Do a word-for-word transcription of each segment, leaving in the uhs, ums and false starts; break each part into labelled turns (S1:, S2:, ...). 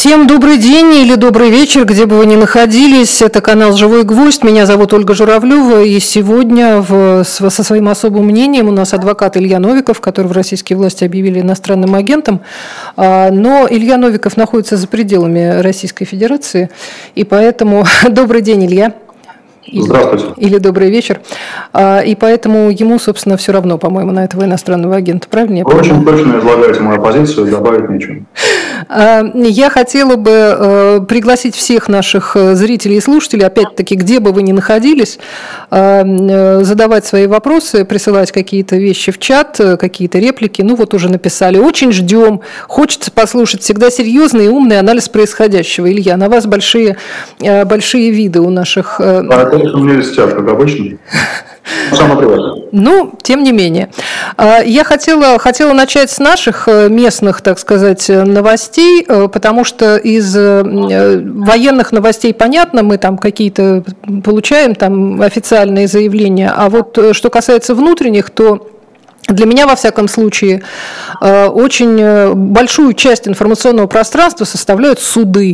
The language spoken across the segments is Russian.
S1: Всем добрый день или добрый вечер, где бы вы ни находились. Это канал «Живой гвоздь». Меня зовут Ольга Журавлева. И сегодня в, со своим особым мнением у нас адвокат Илья Новиков, которого российские власти объявили иностранным агентом. Но Илья Новиков находится за пределами Российской Федерации. И поэтому добрый день, Илья.
S2: Здравствуйте.
S1: Или, или добрый вечер. И поэтому ему, собственно, все равно, по-моему, на этого иностранного агента. Правильно?
S2: Вы очень точно излагаете мою позицию, добавить нечего.
S1: Я хотела бы пригласить всех наших зрителей и слушателей, опять-таки, где бы вы ни находились, задавать свои вопросы, присылать какие-то вещи в чат, какие-то реплики. Ну вот уже написали. Очень ждем. Хочется послушать всегда серьезный и умный анализ происходящего. Илья, на вас большие, большие виды у наших...
S2: А это у меня листят, как обычно. Самое приватное.
S1: Ну, тем не менее. Я хотела, хотела начать с наших местных, так сказать, новостей, потому что из военных новостей понятно, мы там какие-то получаем там официальные заявления, а вот что касается внутренних, то для меня, во всяком случае, очень большую часть информационного пространства составляют суды.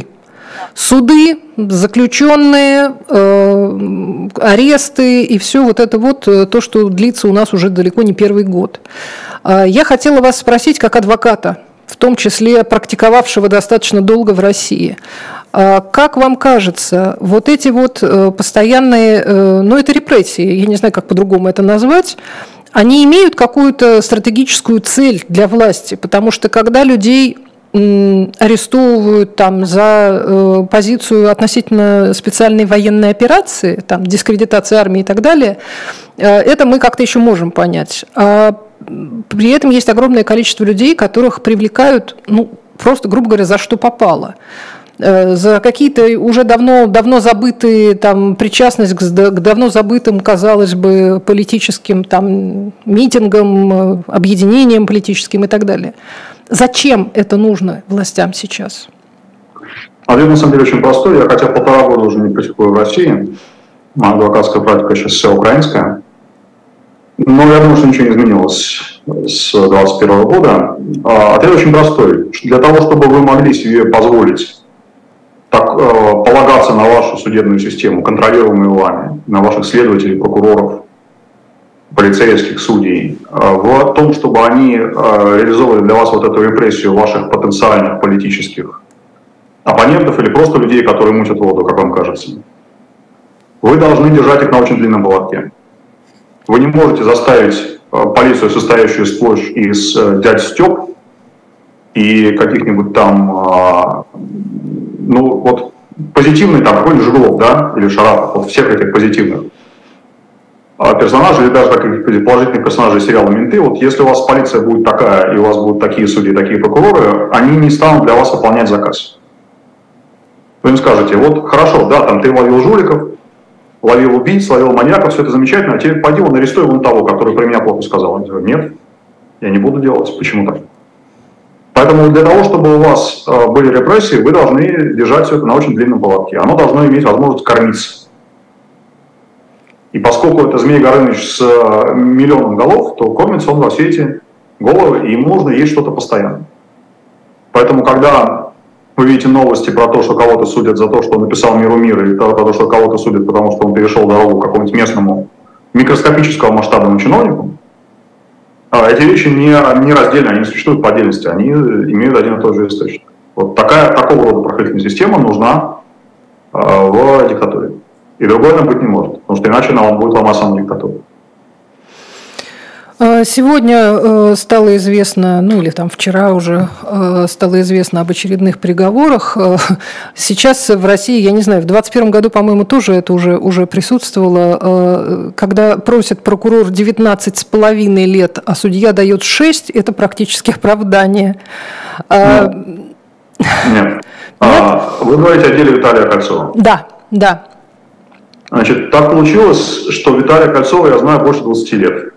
S1: Суды, заключенные, э, аресты и все вот это вот, то, что длится у нас уже далеко не первый год. Я хотела вас спросить, как адвоката, в том числе практиковавшего достаточно долго в России, как вам кажется, вот эти вот постоянные, ну это репрессии, я не знаю, как по-другому это назвать, они имеют какую-то стратегическую цель для власти, потому что когда людей... арестовывают там за э, позицию относительно специальной военной операции, там, дискредитации армии и так далее, э, это мы как-то еще можем понять. А при этом есть огромное количество людей, которых привлекают, ну, просто, грубо говоря, за что попало. Э, за какие-то уже давно, давно забытые там, причастность к, к давно забытым, казалось бы, политическим там, митингам, объединениям политическим и так далее. Зачем это нужно властям сейчас?
S2: Ответ на самом деле очень простой. Я хотя полтора года уже не практикую в России. Моя адвокатская практика сейчас вся украинская. Но я думаю, что ничего не изменилось с двадцать первого года. Ответ очень простой. Для того, чтобы вы могли себе позволить так, полагаться на вашу судебную систему, контролируемую вами, на ваших следователей, прокуроров, полицейских, судей, в том, чтобы они реализовывали для вас вот эту репрессию ваших потенциальных политических оппонентов или просто людей, которые мутят воду, как вам кажется. Вы должны держать их на очень длинном поводке. Вы не можете заставить полицию, состоящую сплошь из дядь Степ и каких-нибудь там, ну вот, позитивный там, какой-нибудь Жиглов, да, или Шарапов, вот всех этих позитивных персонажей, или даже таких положительных персонажей сериала «Менты», вот если у вас полиция будет такая, и у вас будут такие судьи, такие прокуроры, они не станут для вас выполнять заказ. Вы им скажете, вот хорошо, да, там ты ловил жуликов, ловил убийц, ловил маньяков, все это замечательно, а теперь пойди вон арестуй вон того, который про меня плохо сказал. Я говорю, нет, я не буду делать, почему так? Поэтому для того, чтобы у вас были репрессии, вы должны держать все это на очень длинном поводке. Оно должно иметь возможность кормиться. И поскольку это Змей Горыныч с миллионом голов, то кормится он во все эти головы, и ему нужно есть что-то постоянно. Поэтому, когда вы видите новости про то, что кого-то судят за то, что он написал «Миру мира», или про то, что кого-то судят, потому что он перешел дорогу какому-нибудь местному микроскопического масштабному чиновнику, эти вещи не, не раздельны, они не существуют по отдельности, они имеют один и тот же источник. Вот такая, такого рода правоохранительная система нужна в диктатуре. И другой она быть не может, потому что иначе нам будет ломать саму диктатуру.
S1: Сегодня стало известно, ну или там вчера уже стало известно об очередных переговорах. Сейчас в России, я не знаю, в двадцать первом году, по-моему, тоже это уже, уже присутствовало. Когда просит прокурор девятнадцать с половиной лет, а судья дает шесть, это практически оправдание.
S2: Нет. Нет. А, вы говорите о деле Виталия Кольцова.
S1: Да, да.
S2: Значит, так получилось, что Виталия Кольцова я знаю больше двадцати лет.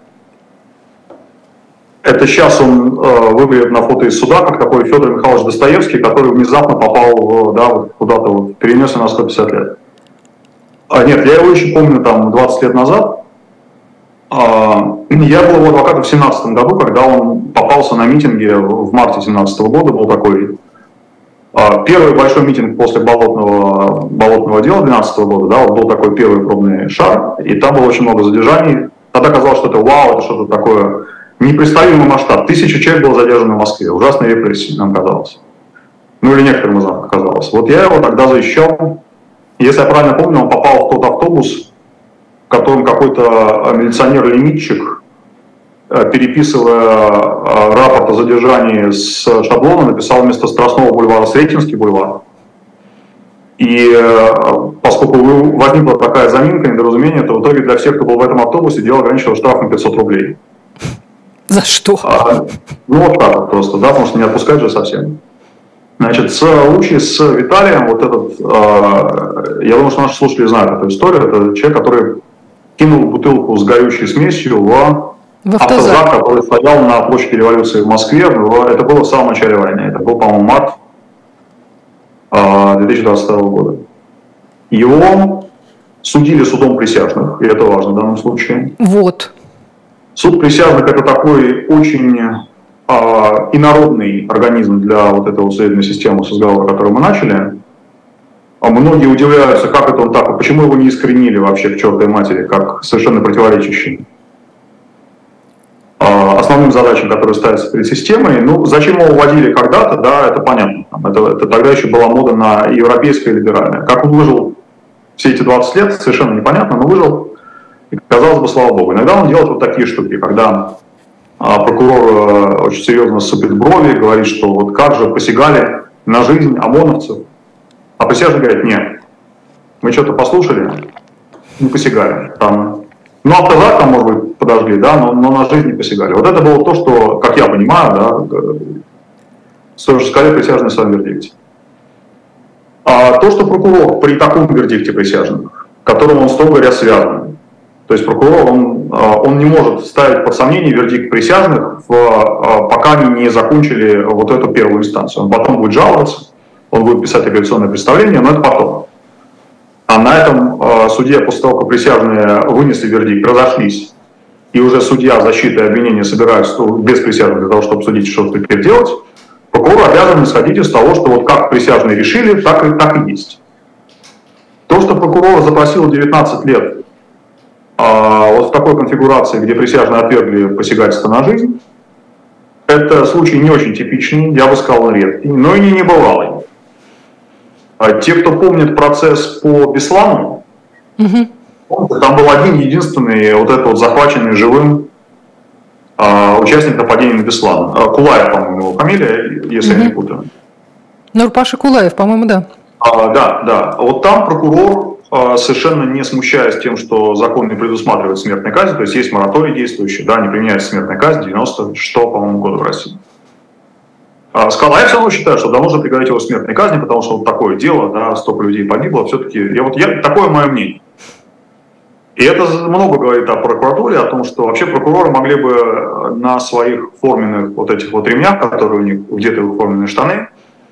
S2: Это сейчас он э, выглядит на фото из суда, как такой Федор Михайлович Достоевский, который внезапно попал да, вот куда-то, вот, перенесся на сто пятьдесят лет. А, нет, я его еще помню там двадцать лет назад. А, я был его адвокатом в семнадцатом году, когда он попался на митинге в марте семнадцатого года, был такой Первый большой митинг после болотного, болотного дела две тысячи двенадцатого года, да, вот был такой первый пробный шар, и там было очень много задержаний. Тогда казалось, что это вау, это что-то такое непредставимый масштаб. Тысяча человек было задержано в Москве, ужасные репрессии, нам казалось. Ну или некоторым из нас казалось. Вот я его тогда защищал. Если я правильно помню, он попал в тот автобус, в котором какой-то милиционер-лимитчик, переписывая рапорт о задержании с шаблона, написал вместо Страстного бульвара Сретенский бульвар. И поскольку возникла такая заминка, недоразумение, то в итоге для всех, кто был в этом автобусе, дело ограничивало штраф на пятьсот рублей.
S1: За что?
S2: А, ну вот так вот просто, да, потому что не отпускать же совсем. Значит, с Лучи, с Виталием, вот этот, э, я думаю, что наши слушатели знают эту историю, это человек, который кинул бутылку с горючей смесью в, в автозак, который стоял на площади Революции в Москве. Это было в самом начале войны, это был, по-моему, март э, две тысячи двадцать второго года. Его судили судом присяжных, и это важно в данном случае.
S1: Вот. Суд
S2: присяжных — это такой очень инородный организм для вот этого судебной системы с разговора, который мы начали. Многие удивляются, как это он так, почему его не искоренили вообще к чертовой матери, как совершенно противоречащий основным задачам, которые ставятся перед системой. Ну, зачем его вводили когда-то, да, это понятно. Это, это тогда еще была мода на европейское либеральное. Как он выжил все эти двадцать лет, совершенно непонятно, но выжил, и, казалось бы, слава богу. Иногда он делает вот такие штуки, когда прокурор очень серьезно сыпет брови, говорит, что вот как же посягали на жизнь ОМОНовцев. А присяжные говорят: нет, мы что-то послушали, не посягали. Там, ну, автозак там, может быть, подожгли, да, но, но на жизнь не посягали. Вот это было то, что, как я понимаю, да, стоит сказать присяжные в своем вердикте. А то, что прокурор при таком вердикте присяжных, к которому он, строго говоря, связан, то есть прокурор, он, он не может ставить под сомнение вердикт присяжных, в, пока они не закончили вот эту первую инстанцию. Он потом будет жаловаться, он будет писать апелляционное представление, но это потом. А на этом суде, после того, как присяжные вынесли вердикт, разошлись, и уже судья защиты и обвинения собираются без присяжных для того, чтобы судить, что теперь делать, прокурор обязан исходить из того, что вот как присяжные решили, так и, так и есть. То, что прокурор запросил девятнадцать лет вот в такой конфигурации, где присяжные отвергли посягательство на жизнь, это случай не очень типичный, я бы сказал, редкий, но и не небывалый. Те, кто помнит процесс по Беслану, угу. Там был один единственный вот этот вот захваченный живым участник нападения на Беслан. Кулаев, по-моему, его фамилия, если угу. я не путаю.
S1: Нурпаша Кулаев, по-моему, да.
S2: А, да, да. Вот там прокурор, совершенно не смущаясь тем, что закон не предусматривает смертной казни, то есть есть мораторий действующий, да, не применяется смертная казнь, девяносто шестого, по-моему, года в России. Сказал: а я все равно считаю, что да, нужно приговорить его к смертной казни, потому что вот такое дело, да, столько людей погибло, все-таки, я, вот, я, такое мое мнение. И это много говорит о прокуратуре, о том, что вообще прокуроры могли бы на своих форменных вот этих вот ремнях, которые у них где-то форменные штаны,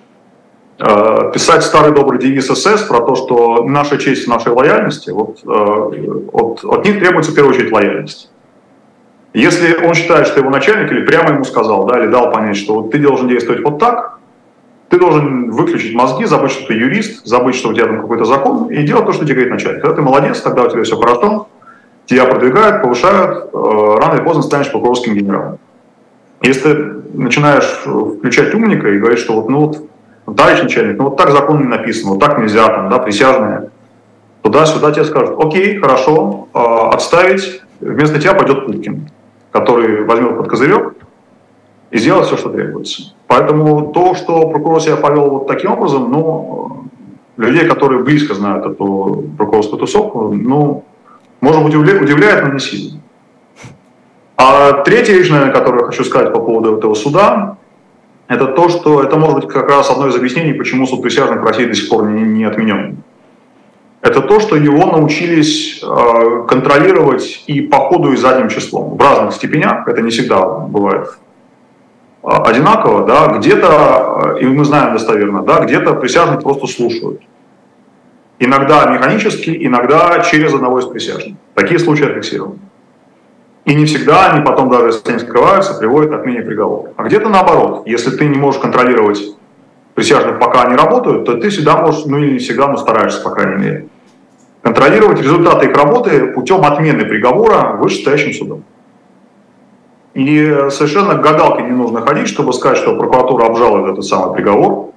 S2: писать старый добрый девиз СС про то, что наша честь в нашей лояльности, вот, от, от них требуется в первую очередь лояльность. Если он считает, что его начальник или прямо ему сказал, да, или дал понять, что вот ты должен действовать вот так, ты должен выключить мозги, забыть, что ты юрист, забыть, что у тебя там какой-то закон, и делать то, что тебе говорит начальник. Когда ты молодец, тогда у тебя все хорошо, тебя продвигают, повышают, рано или поздно станешь прокурорским генералом. Если ты начинаешь включать умника и говорить, что вот, ну вот, товарищ начальник, ну вот так закон не написан, вот так нельзя, там, да, присяжные, туда-сюда тебе скажут: окей, хорошо, отставить, вместо тебя пойдет Путкин, который возьмет под козырек и сделает все, что требуется. Поэтому то, что прокурор себя повел вот таким образом, ну, людей, которые близко знают эту прокурорскую тусовку, ну, может быть, удивляет, но не сильно. А третья вещь, наверное, которую я хочу сказать по поводу этого суда, это то, что это может быть как раз одно из объяснений, почему суд присяжных в России до сих пор не, не отменен. Это то, что его научились э, контролировать и по ходу, и задним числом. В разных степенях, это не всегда бывает э, одинаково, да, где-то, э, и мы знаем достоверно, да, где-то присяжных просто слушают. Иногда механически, иногда через одного из присяжных. Такие случаи фиксированы. И не всегда они потом, даже если они скрываются, приводят к отмене приговора. А где-то наоборот, если ты не можешь контролировать присяжных, пока они работают, то ты всегда можешь, ну или не всегда, но стараешься, по крайней мере, контролировать результаты их работы путем отмены приговора вышестоящим судом. И совершенно к гадалке не нужно ходить, чтобы сказать, что прокуратура обжалует этот самый приговор.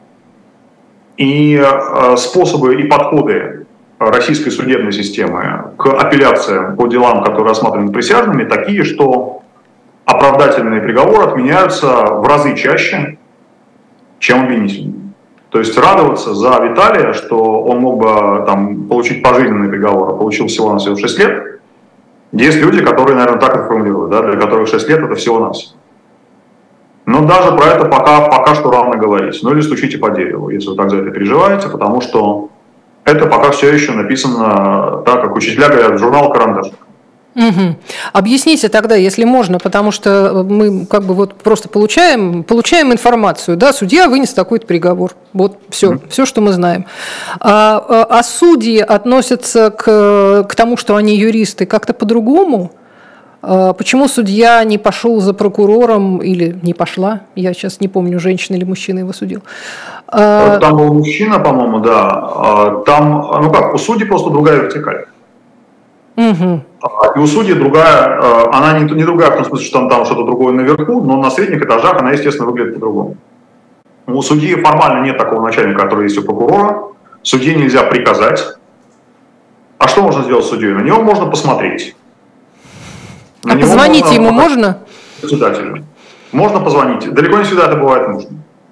S2: И способы и подходы российской судебной системы к апелляциям по делам, которые рассматриваны присяжными, такие, что оправдательные приговоры отменяются в разы чаще, чем обвинительные. То есть радоваться за Виталия, что он мог бы там, получить пожизненный приговор, а получил всего на всего шесть лет. Есть люди, которые, наверное, так и формулируют, да, для которых шесть лет это всего-навсего. Но даже про это пока, пока что рано говорить. Ну или стучите по дереву, если вы так за это переживаете, потому что это пока все еще написано так, как учителя говорят, журнал «Карандаш».
S1: Угу. Объясните тогда, если можно, потому что мы как бы вот просто получаем, получаем информацию, да, судья вынес такой-то приговор, вот все, mm-hmm. все, что мы знаем. А, а, а судьи относятся к, к тому, что они юристы, как-то по-другому? А, почему судья не пошел за прокурором или не пошла? Я сейчас не помню, женщина или мужчина его судил. А...
S2: Там был мужчина, по-моему, да. Там, ну как, у судей просто другая вертикаль.
S1: Угу.
S2: И у судей другая, она не, не другая в том смысле, что там, там что-то другое наверху, но на средних этажах она, естественно, выглядит по-другому. У судьи формально нет такого начальника, который есть у прокурора. Судье нельзя приказать. А что можно сделать с судьей? На него можно посмотреть.
S1: На а позвонить можно, ему можно?
S2: Председателю. Можно позвонить. Далеко не всегда это бывает нужно.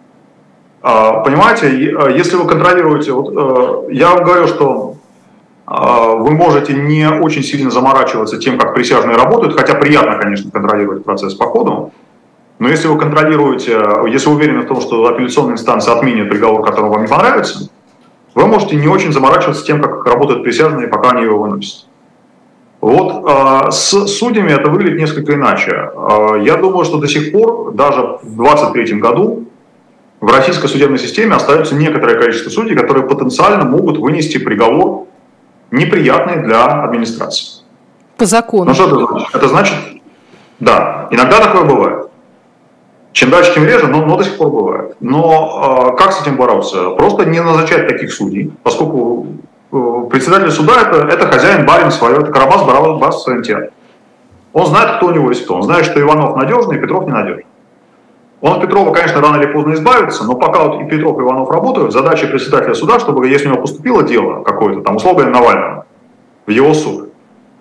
S2: Понимаете, если вы контролируете... Вот, я вам говорю, что вы можете не очень сильно заморачиваться тем, как присяжные работают, хотя приятно, конечно, контролировать процесс по ходу, но если вы контролируете, если вы уверены в том, что апелляционная инстанция отменит приговор, который вам не понравится, вы можете не очень заморачиваться тем, как работают присяжные, пока они его выносят. Вот с судьями это выглядит несколько иначе. Я думаю, что до сих пор, даже в двадцать третьем году, в российской судебной системе остается некоторое количество судей, которые потенциально могут вынести приговор, неприятный для администрации.
S1: По закону.
S2: Ну что это значит? Это значит, да, иногда такое бывает. Чем дальше, тем реже, но, но до сих пор бывает. Но э, как с этим бороться? Просто не назначать таких судей, поскольку э, председатель суда это, это хозяин, барин свое, это Карабас, Барабас в своем театре. Он знает, кто у него есть кто. Он знает, что Иванов надежный, и Петров ненадежный. Он от Петрова, конечно, рано или поздно избавится, но пока вот и Петров, и Иванов работают, задача председателя суда, чтобы, если у него поступило дело какое-то, там, условно, Навального, в его суд,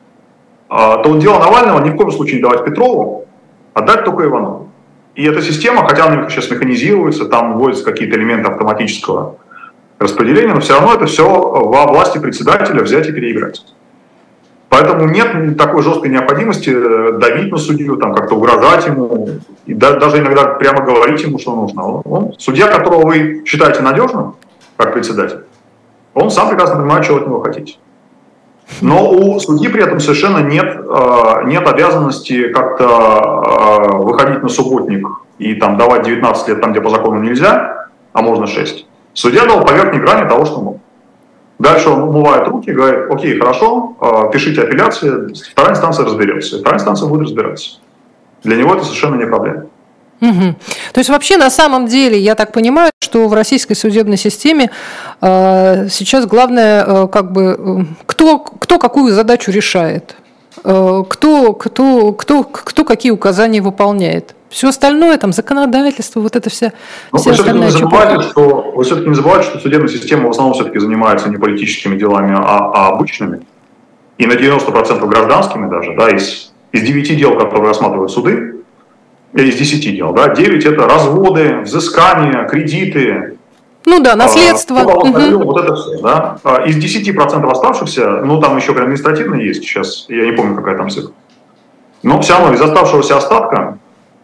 S2: то дело Навального ни в коем случае не давать Петрову, а дать только Иванову. И эта система, хотя она сейчас механизируется, там вводятся какие-то элементы автоматического распределения, но все равно это все во власти председателя взять и переиграть. Поэтому нет такой жесткой необходимости давить на судью, там, как-то угрожать ему, и да, даже иногда прямо говорить ему, что нужно. Он, он, судья, которого вы считаете надежным, как председатель, он сам прекрасно понимает, чего от него хотите. Но у судьи при этом совершенно нет, нет обязанности как-то выходить на субботник и там, давать девятнадцать лет там, где по закону нельзя, а можно шесть. Судья дал по верхней грани того, что мог. Дальше он умывает руки и говорит, окей, хорошо, пишите апелляции, вторая инстанция разберется. И вторая инстанция будет разбираться. Для него это совершенно не проблема.
S1: Угу. То есть вообще на самом деле, я так понимаю, что в российской судебной системе э, сейчас главное, э, как бы, кто, кто какую задачу решает, э, кто, кто, кто, кто какие указания выполняет. Все остальное, там, законодательство, вот это вся,
S2: Но
S1: вся
S2: вы
S1: остальная
S2: все-таки не забывайте, что, вы все-таки не забывайте, что судебная система в основном все-таки занимается не политическими делами, а, а обычными. И на девяносто процентов гражданскими даже, да, из, из девяти дел, которые рассматривают суды, из десяти дел, да, девять это разводы, взыскания, кредиты.
S1: Ну да, наследство.
S2: А, угу. Вот это все, да. Из десяти процентов оставшихся, ну там еще административные есть сейчас, я не помню, какая там цифра. Но все равно из оставшегося остатка,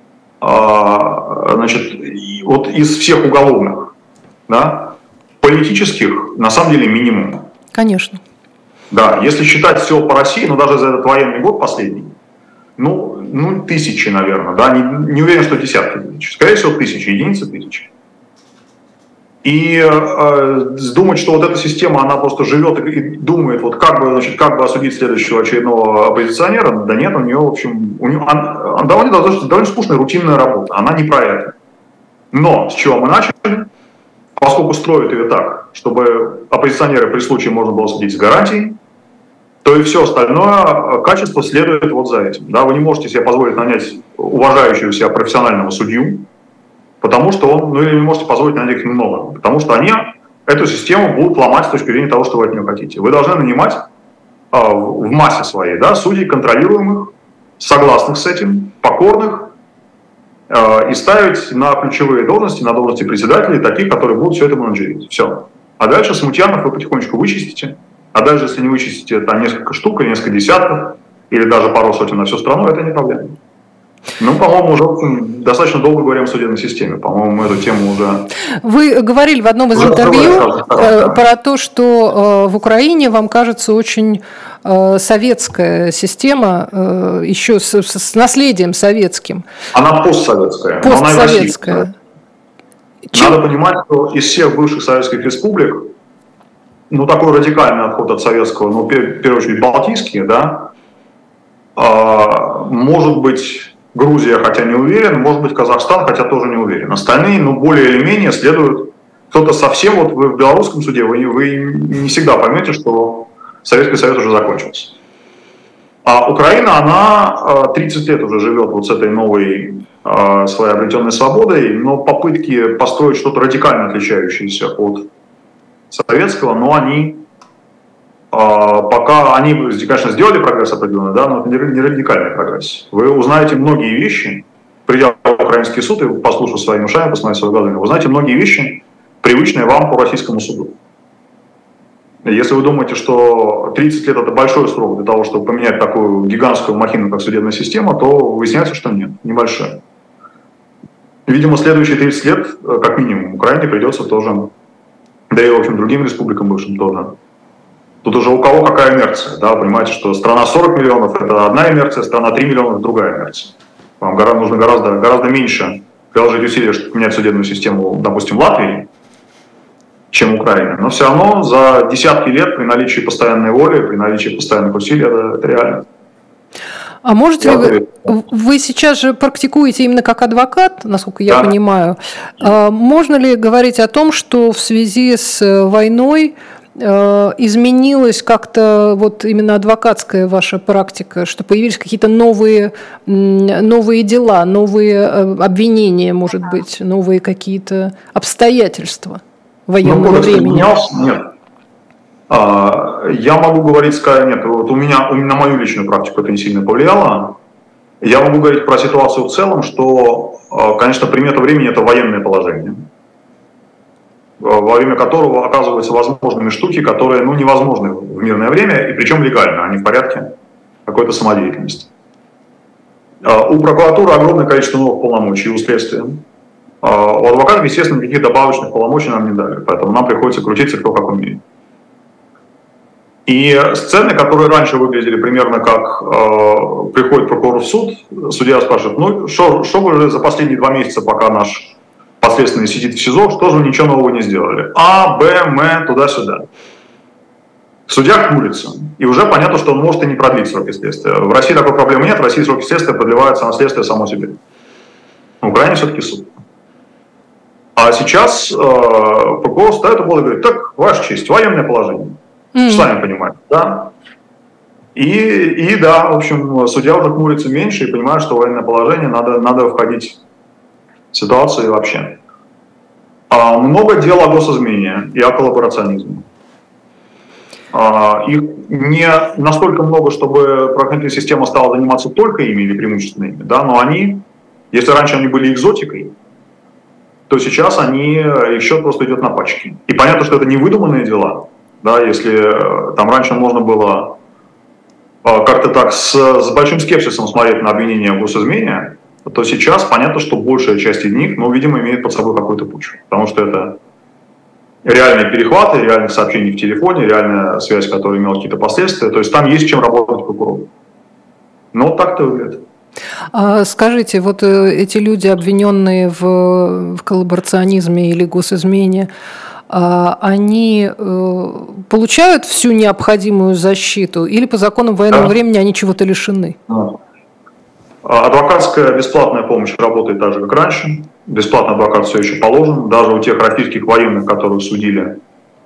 S2: значит, вот из всех уголовных, да, политических, на самом деле, минимум.
S1: Конечно.
S2: Да, если считать все по России, ну, даже за этот военный год последний, ну, ну тысячи, наверное, да, не, не уверен, что десятки тысяч, скорее всего, тысячи, единицы тысяч. И э, думать, что вот эта система, она просто живет и думает, вот как бы, значит, как бы осудить следующего очередного оппозиционера, да нет, у нее, в общем, у нее, она, она довольно, довольно скучная рутинная работа, она не про это. Но с чего мы начали? поскольку строят ее так, чтобы оппозиционеры при случае можно было судить с гарантией, то и все остальное качество следует вот за этим. Да, вы не можете себе позволить нанять уважающего себя профессионального судью, потому что он, ну или не можете позволить нанять их немного, потому что они эту систему будут ломать с точки зрения того, что вы от нее хотите. Вы должны нанимать а, в массе своей, да, судей контролируемых, согласных с этим, покорных, а, и ставить на ключевые должности, на должности председателей, таких, которые будут все это менеджерить. Все. А дальше смутьянов вы потихонечку вычистите. А даже если не вычистите там несколько штук, или несколько десятков, или даже пару сотен на всю страну, это не проблема. Ну, по-моему, уже достаточно долго говорим о судебной системе. По-моему, мы эту тему уже...
S1: Вы говорили в одном из уже интервью э, про то, что э, в Украине вам кажется очень э, советская система, э, еще с, с наследием советским.
S2: Она постсоветская.
S1: Постсоветская.
S2: Надо понимать, что из всех бывших советских республик, ну, такой радикальный отход от советского, ну, в первую очередь, балтийские, да, э, может быть... Грузия, хотя не уверен, может быть, Казахстан, хотя тоже не уверен. Остальные, ну, более или менее следуют. Кто-то совсем, вот вы в белорусском суде, вы, вы не всегда поймете, что Советский Союз уже закончился. А Украина, она тридцать лет уже живет вот с этой новой своей обретенной свободой, но попытки построить что-то радикально отличающееся от советского, но они... Пока они, конечно, сделали прогресс определенный, да, но это не радикальный прогресс. Вы узнаете многие вещи, придя в украинский суд и послушав своими ушами, посмотрев своими глазами, вы узнаете многие вещи, привычные вам по российскому суду. Если вы думаете, что тридцать лет это большой срок для того, чтобы поменять такую гигантскую махину, как судебная система, то выясняется, что нет, небольшая. Видимо, следующие тридцать лет, как минимум, Украине придется тоже, да и, в общем, другим республикам бывшим тоже. Тут уже у кого какая инерция, да, понимаете, что страна сорок миллионов – это одна инерция, страна три миллиона – это другая инерция. Вам гораздо, нужно гораздо, гораздо меньше приложить усилия, чтобы поменять судебную систему, допустим, в Латвии, чем в Украине. Но все равно за десятки лет при наличии постоянной воли, при наличии постоянных усилий это, это реально.
S1: А можете ли вы, вы сейчас же практикуете именно как адвокат, насколько я да. понимаю, можно ли говорить о том, что в связи с войной изменилась как-то вот именно адвокатская ваша практика, что появились какие-то новые, новые дела, новые обвинения, может быть, новые какие-то обстоятельства военного
S2: ну,
S1: времени?
S2: Менялся? Нет. А, я могу говорить, скорее, нет, вот у меня, у меня на мою личную практику это не сильно повлияло. Я могу говорить про ситуацию в целом, что, конечно, примета времени – это военное положение, во время которого оказываются возможными штуки, которые ну, невозможны в мирное время, и причем легально, а не в порядке какой-то самодеятельности. У прокуратуры огромное количество новых полномочий, у следствия. У адвокатов, естественно, никаких добавочных полномочий нам не дали, поэтому нам приходится крутиться кто как умеет. И сцены, которые раньше выглядели примерно как э, приходит прокурор в суд, судья спрашивает, ну что вы же за последние два месяца, пока наш подследственный сидит в СИЗО, что же вы ничего нового не сделали? А, Б, М, туда-сюда. Судья хмурится. И уже понятно, что он может и не продлить сроки следствия. В России такой проблемы нет, в России сроки следствия продлеваются на следствие само себе. В Украине все-таки суд. А сейчас э, прокурор ставит угол и говорит, так, ваша честь, военное положение. Mm-hmm. Сами понимаете, да? И, и да, в общем, судья уже хмурится меньше и понимает, что военное положение, надо, надо входить в ситуацию вообще. А много дел о госизмене и о коллаборационизме. А, их не настолько много, чтобы правоохранительная система стала заниматься только ими или преимущественно ими, да, но они, если раньше они были экзотикой, то сейчас они, их счет просто идет на пачки. И понятно, что это не выдуманные дела. Да, если там раньше можно было как-то так с, с большим скепсисом смотреть на обвинения в госизмене, то сейчас понятно, что большая часть из них, ну, видимо, имеет под собой какую-то почву. Потому что это реальные перехваты, реальные сообщения в телефоне, реальная связь, которая имела какие-то последствия. То есть там есть чем работать прокурору. Но вот так-то выглядит.
S1: Скажите, вот эти люди, обвиненные в, в коллаборационизме или госизмене, они получают всю необходимую защиту или по законам военного да. времени они чего-то лишены?
S2: Адвокатская бесплатная помощь работает так же, как раньше. Бесплатный адвокат все еще положен. Даже у тех российских военных, которых судили.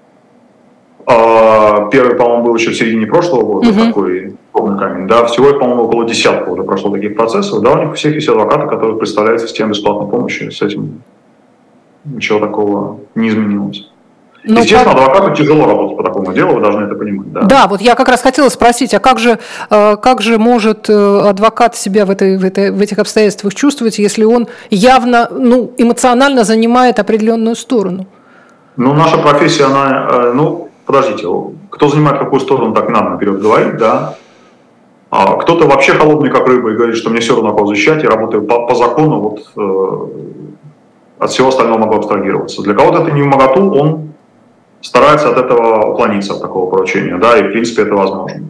S2: Первый, по-моему, был еще в середине прошлого года, mm-hmm. такой полный камень. Да, всего, по-моему, около десятка уже прошло таких процессов. Да, у них у всех есть адвокаты, которые представляют систему бесплатной помощи. С этим ничего такого не изменилось. Ну, естественно, как... адвокату тяжело работать по такому делу, вы должны это понимать. Да,
S1: да, вот я как раз хотела спросить, а как же, как же может адвокат себя в, этой, в, этой, в этих обстоятельствах чувствовать, если он явно, ну, эмоционально занимает определенную сторону?
S2: Ну, наша профессия, она, ну, подождите, кто занимает какую сторону, так надо наперед говорить, да. А кто-то вообще холодный, как рыба, и говорит, что мне все равно кого защищать, я работаю по, по закону, вот э, от всего остального могу абстрагироваться. Для кого-то это не в моготу, он старается от этого уклониться, от такого поручения, да, и в принципе это возможно.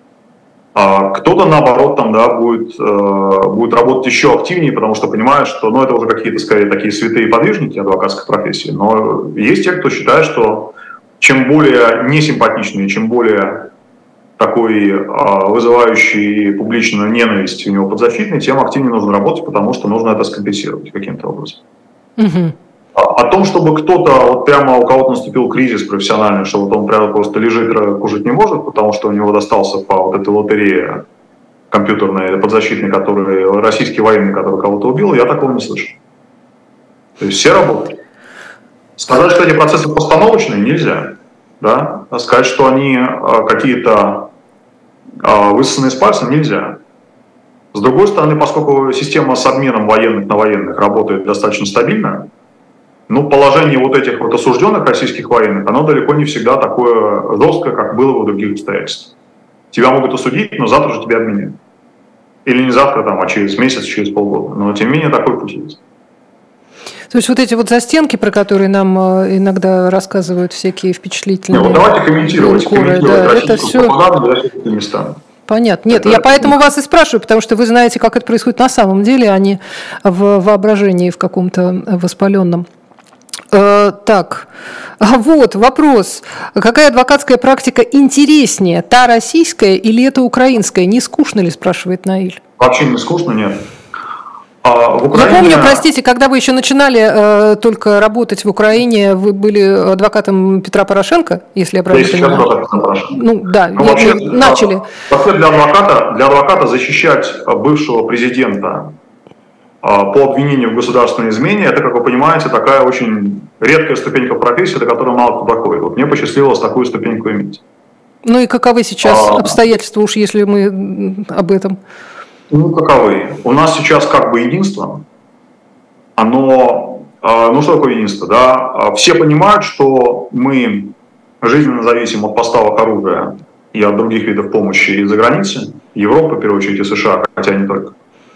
S2: А кто-то, наоборот, там, да, будет, э, будет работать еще активнее, потому что понимает, что, ну, это уже какие-то, скорее, такие святые подвижники адвокатской профессии, но есть те, кто считает, что чем более несимпатичный, чем более такой э, вызывающий публичную ненависть у него подзащитный, тем активнее нужно работать, потому что нужно это скомпенсировать каким-то образом. Mm-hmm. О том, чтобы кто-то, вот прямо у кого-то наступил кризис профессиональный, что вот он прямо просто лежит, кушать не может, потому что у него достался по вот этой лотерее компьютерной подзащитной, который, российский военный, который кого-то убил, я такого не слышу. То есть все работают. Сказать, что эти процессы постановочные, нельзя. Да? А сказать, что они какие-то высосанные из пальца, нельзя. С другой стороны, поскольку система с обменом военных на военных работает достаточно стабильно, но положение вот этих вот осужденных российских военных, оно далеко не всегда такое жесткое, как было в других обстоятельствах. Тебя могут осудить, но завтра же тебя обменяют. Или не завтра, там, а через месяц, через полгода. Но тем не менее такой путь есть.
S1: То есть вот эти вот застенки, про которые нам иногда рассказывают всякие впечатлительные...
S2: Не, вот давайте комментировать, комментировать
S1: да, это все...
S2: места.
S1: Понятно. Нет, это... я поэтому вас и спрашиваю, потому что вы знаете, как это происходит на самом деле, а не в воображении в каком-то воспаленном. Так, вот вопрос. Какая адвокатская практика интереснее, та российская или эта украинская? Не скучно ли, спрашивает Наиль?
S2: Вообще не скучно, нет. А в Украине...
S1: Я помню, простите, когда вы еще начинали э, только работать в Украине, вы были адвокатом Петра Порошенко, если я правильно понимаю?
S2: Я сейчас адвокат Петра Порошенко.
S1: Ну да,
S2: ну, вообще,
S1: начали.
S2: Вообще для адвоката, для адвоката защищать бывшего президента по обвинению в государственной измене, это, как вы понимаете, такая очень редкая ступенька в профессии, до которой мало кто доходит. Вот мне посчастливилось такую ступеньку иметь.
S1: Ну и каковы сейчас а, обстоятельства, уж если мы об этом?
S2: Ну, каковы? У нас сейчас как бы единство, оно, ну что такое единство, да? Все понимают, что мы жизненно зависим от поставок оружия и от других видов помощи из-за границы, Европы, в первую очередь, и США, хотя не только.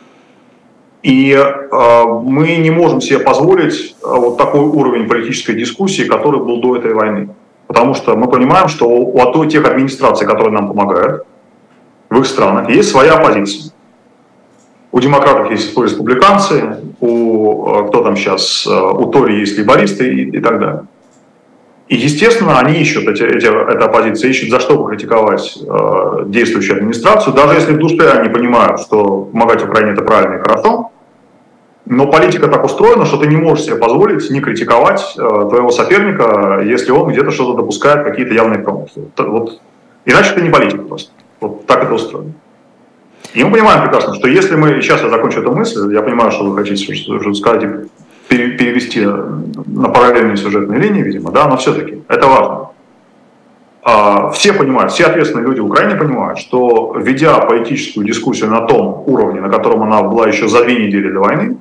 S2: И э, мы не можем себе позволить э, вот такой уровень политической дискуссии, который был до этой войны. Потому что мы понимаем, что у, у тех администраций, которые нам помогают в их странах, есть своя оппозиция. У демократов есть республиканцы, у, э, кто там сейчас, э, у Тори есть лейбористы и, и так далее. И, естественно, они ищут, эти, эти, эта оппозиция ищет, за что покритиковать э, действующую администрацию, даже если в душе они понимают, что помогать Украине это правильно и хорошо. Но политика так устроена, что ты не можешь себе позволить не критиковать э, твоего соперника, если он где-то что-то допускает, какие-то явные промахи. Вот. Иначе ты не политик просто. Вот так это устроено. И мы понимаем прекрасно, что если мы... Сейчас я закончу эту мысль, я понимаю, что вы хотите уже сказать, перевести на параллельные сюжетные линии, видимо, да, но все-таки это важно. А, все понимают, все ответственные люди в Украине понимают, что, ведя политическую дискуссию на том уровне, на котором она была еще за две недели до войны,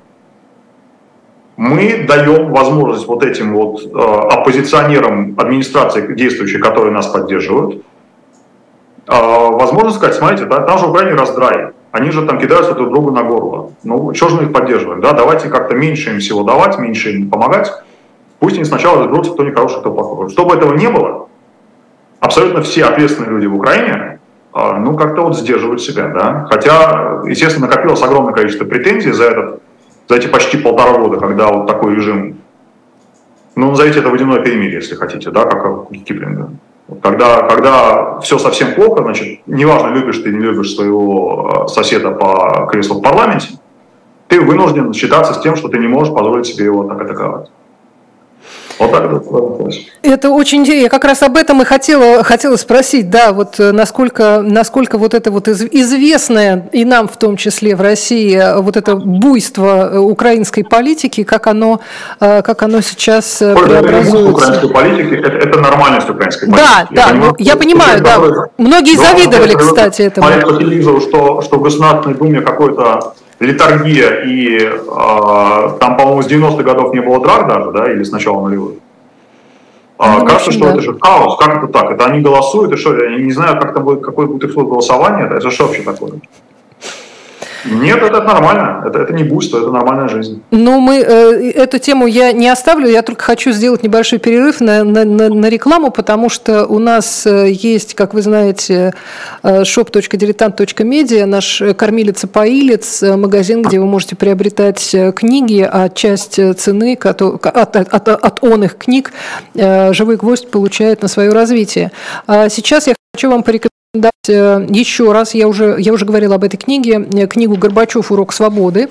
S2: мы даем возможность вот этим вот э, оппозиционерам администрации действующей, которые нас поддерживают, э, возможность сказать, смотрите, да, там же в Украине раздрай, они же там кидаются друг другу на горло. Ну, что же мы их поддерживаем, да, давайте как-то меньше им всего давать, меньше им помогать, пусть они сначала разберутся, кто нехороший, кто плохой. Чтобы этого не было, абсолютно все ответственные люди в Украине, э, ну, как-то вот сдерживают себя, да, хотя, естественно, накопилось огромное количество претензий за этот за эти почти полтора года, когда вот такой режим, ну, назовите это водяное перемирие, если хотите, да, как у Киплинга. Когда, когда все совсем плохо, значит, неважно, любишь ты, не любишь своего соседа по креслу в парламенте, ты вынужден считаться с тем, что ты не можешь позволить себе его так атаковать. Вот так это.
S1: Это очень интересно. Я как раз об этом и хотела, хотела спросить, да, вот насколько, насколько вот это вот известное, и нам в том числе в России, вот это буйство украинской политики, как оно, как оно сейчас Ой, преобразуется.
S2: Это украинской политики, это, это нормальность украинской политики.
S1: Да, я да, понимаю, ну, я понимаю, да. Многие завидовали, кстати, этому.
S2: Смотреть по телевизору, что, что в Государственной Думе какой-то литургия, и э, там, по-моему, с девяностых годов не было драк даже, да, или с начала нулевых. А, ну, кажется, что да. Это же хаос. Как это так? Это они голосуют, и что? Я не знаю, как там будет, какой будет исход голосования. Это, это что вообще такое? Нет, это, это нормально. Это, это не буйство, это нормальная жизнь.
S1: Ну, мы э, эту тему я не оставлю. Я только хочу сделать небольшой перерыв на, на, на, на рекламу, потому что у нас есть, как вы знаете, шоп точка дилетант точка медиа, наш кормилец-поилец, магазин, где вы можете приобретать книги, а часть цены от, от, от, от он их книг «Живой гвоздь» получает на свое развитие. А сейчас я хочу вам порекомендовать еще раз, я уже, я уже говорила об этой книге, книгу «Горбачев. Урок свободы».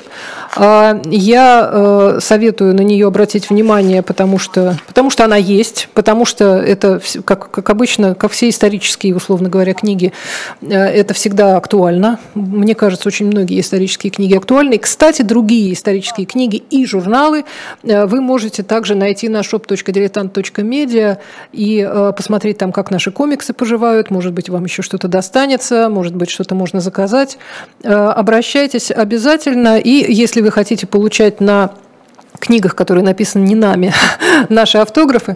S1: Я советую на нее обратить внимание, потому что, потому что она есть, потому что это, как, как обычно, как все исторические, условно говоря, книги, это всегда актуально. Мне кажется, очень многие исторические книги актуальны. И, кстати, другие исторические книги и журналы вы можете также найти на шоп точка дилетант точка медиа и посмотреть там, как наши комиксы поживают, может быть, вам еще что-то что-то достанется, может быть, что-то можно заказать. Обращайтесь обязательно. И если вы хотите получать на книгах, которые написаны не нами, наши автографы,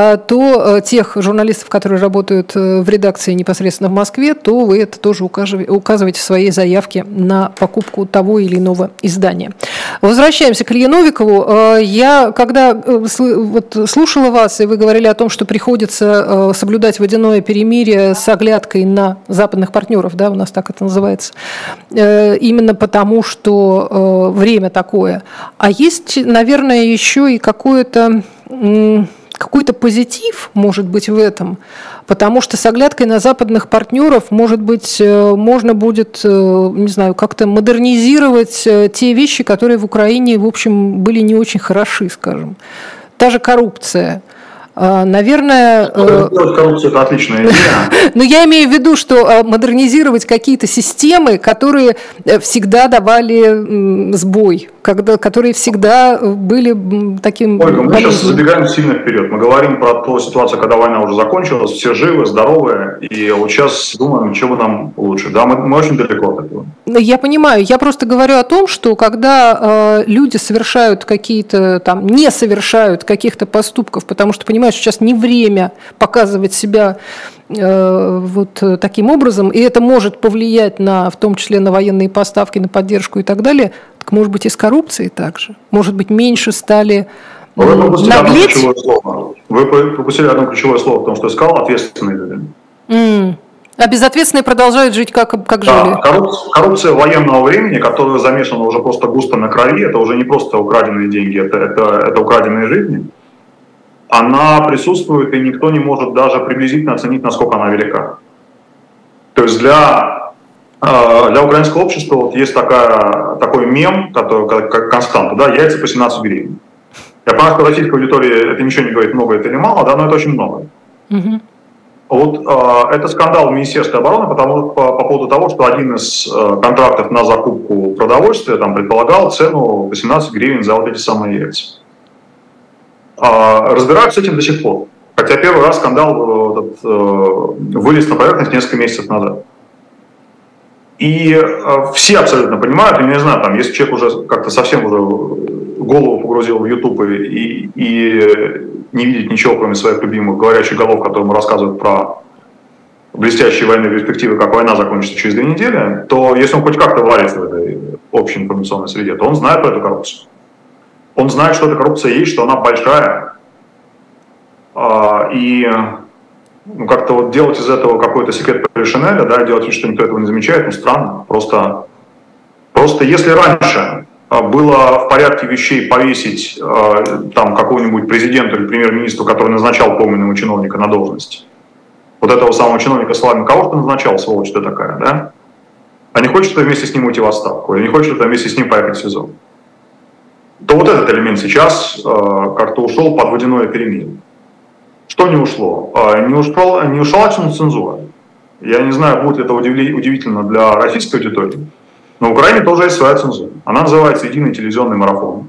S1: то тех журналистов, которые работают в редакции непосредственно в Москве, то вы это тоже указываете в своей заявке на покупку того или иного издания. Возвращаемся к Илье Новикову. Я, когда вот слушала вас, и вы говорили о том, что приходится соблюдать водяное перемирие с оглядкой на западных партнеров, да, у нас так это называется, именно потому, что время такое. А есть, наверное, Наверное, еще и какой-то, какой-то позитив может быть в этом, потому что с оглядкой на западных партнеров, может быть, можно будет, не знаю, как-то модернизировать те вещи, которые в Украине, в общем, были не очень хороши, скажем. Та же коррупция. Наверное...
S2: Коррупция – это отличная идея.
S1: Но я имею в виду, что модернизировать какие-то системы, которые всегда давали сбой, когда, которые всегда были таким...
S2: Ольга, мы сейчас забегаем сильно вперед. Мы говорим про ту ситуацию, когда война уже закончилась, все живы, здоровы, и вот сейчас думаем, чего нам лучше. Да, мы, мы очень далеко от этого.
S1: Я понимаю. Я просто говорю о том, что когда э, люди совершают какие-то, там, не совершают каких-то поступков, потому что, понимаешь, сейчас не время показывать себя э, вот таким образом, и это может повлиять на, в том числе на военные поставки, на поддержку и так далее, так может быть и с коррупцией также. Может быть, меньше стали
S2: э, Вы пропустили одно ключевое слово. Вы пропустили одно ключевое слово в том, что я сказал, ответственные люди.
S1: Mm. А безответственные продолжают жить, как, как
S2: да,
S1: жили.
S2: Коррупция, коррупция военного времени, которая замешана уже просто густо на крови, это уже не просто украденные деньги, это, это, это украденные жизни. Она присутствует, и никто не может даже приблизительно оценить, насколько она велика. То есть для, для украинского общества вот есть такая, такой мем, который, как константа, да, яйца по семнадцать гривен. Я понимаю, что российской аудитории это ничего не говорит, много это или мало, да, но это очень много. Угу. Вот э, это скандал в Министерстве обороны потому, по, по поводу того, что один из э, контрактов на закупку продовольствия там предполагал цену восемнадцать гривен за вот эти самые яйца. Э, разбираются с этим до сих пор. Хотя первый раз скандал э, э, вылез на поверхность несколько месяцев назад. И э, все абсолютно понимают, я не знаю, там, если человек уже как-то совсем уже голову погрузил в YouTube и, и не видит ничего, кроме своих любимых говорящих голов, которым рассказывают про блестящие военные перспективы, как война закончится через две недели, то если он хоть как-то варится в этой общей информационной среде, то он знает про эту коррупцию. Он знает, что эта коррупция есть, что она большая. И ну, как-то вот делать из этого какой-то секрет Полишинеля, да, делать вид, что никто этого не замечает, ну странно. Просто, просто если раньше было в порядке вещей повесить э, там какого-нибудь президента или премьер-министра, который назначал пойманного чиновника на должность, вот этого самого чиновника Славина, кого ты назначал, сволочь ты такая, да? А не хочешь ты вместе с ним уйти в отставку, или не хочешь ты вместе с ним поехать в СИЗО? То вот этот элемент сейчас э, как-то ушел под водяное перемирие. Что не ушло? Э, не, ушел, не ушла цензура. Я не знаю, будет ли это удивительно для российской аудитории, но в Украине тоже есть своя цензура. Она называется «Единый телевизионный марафон».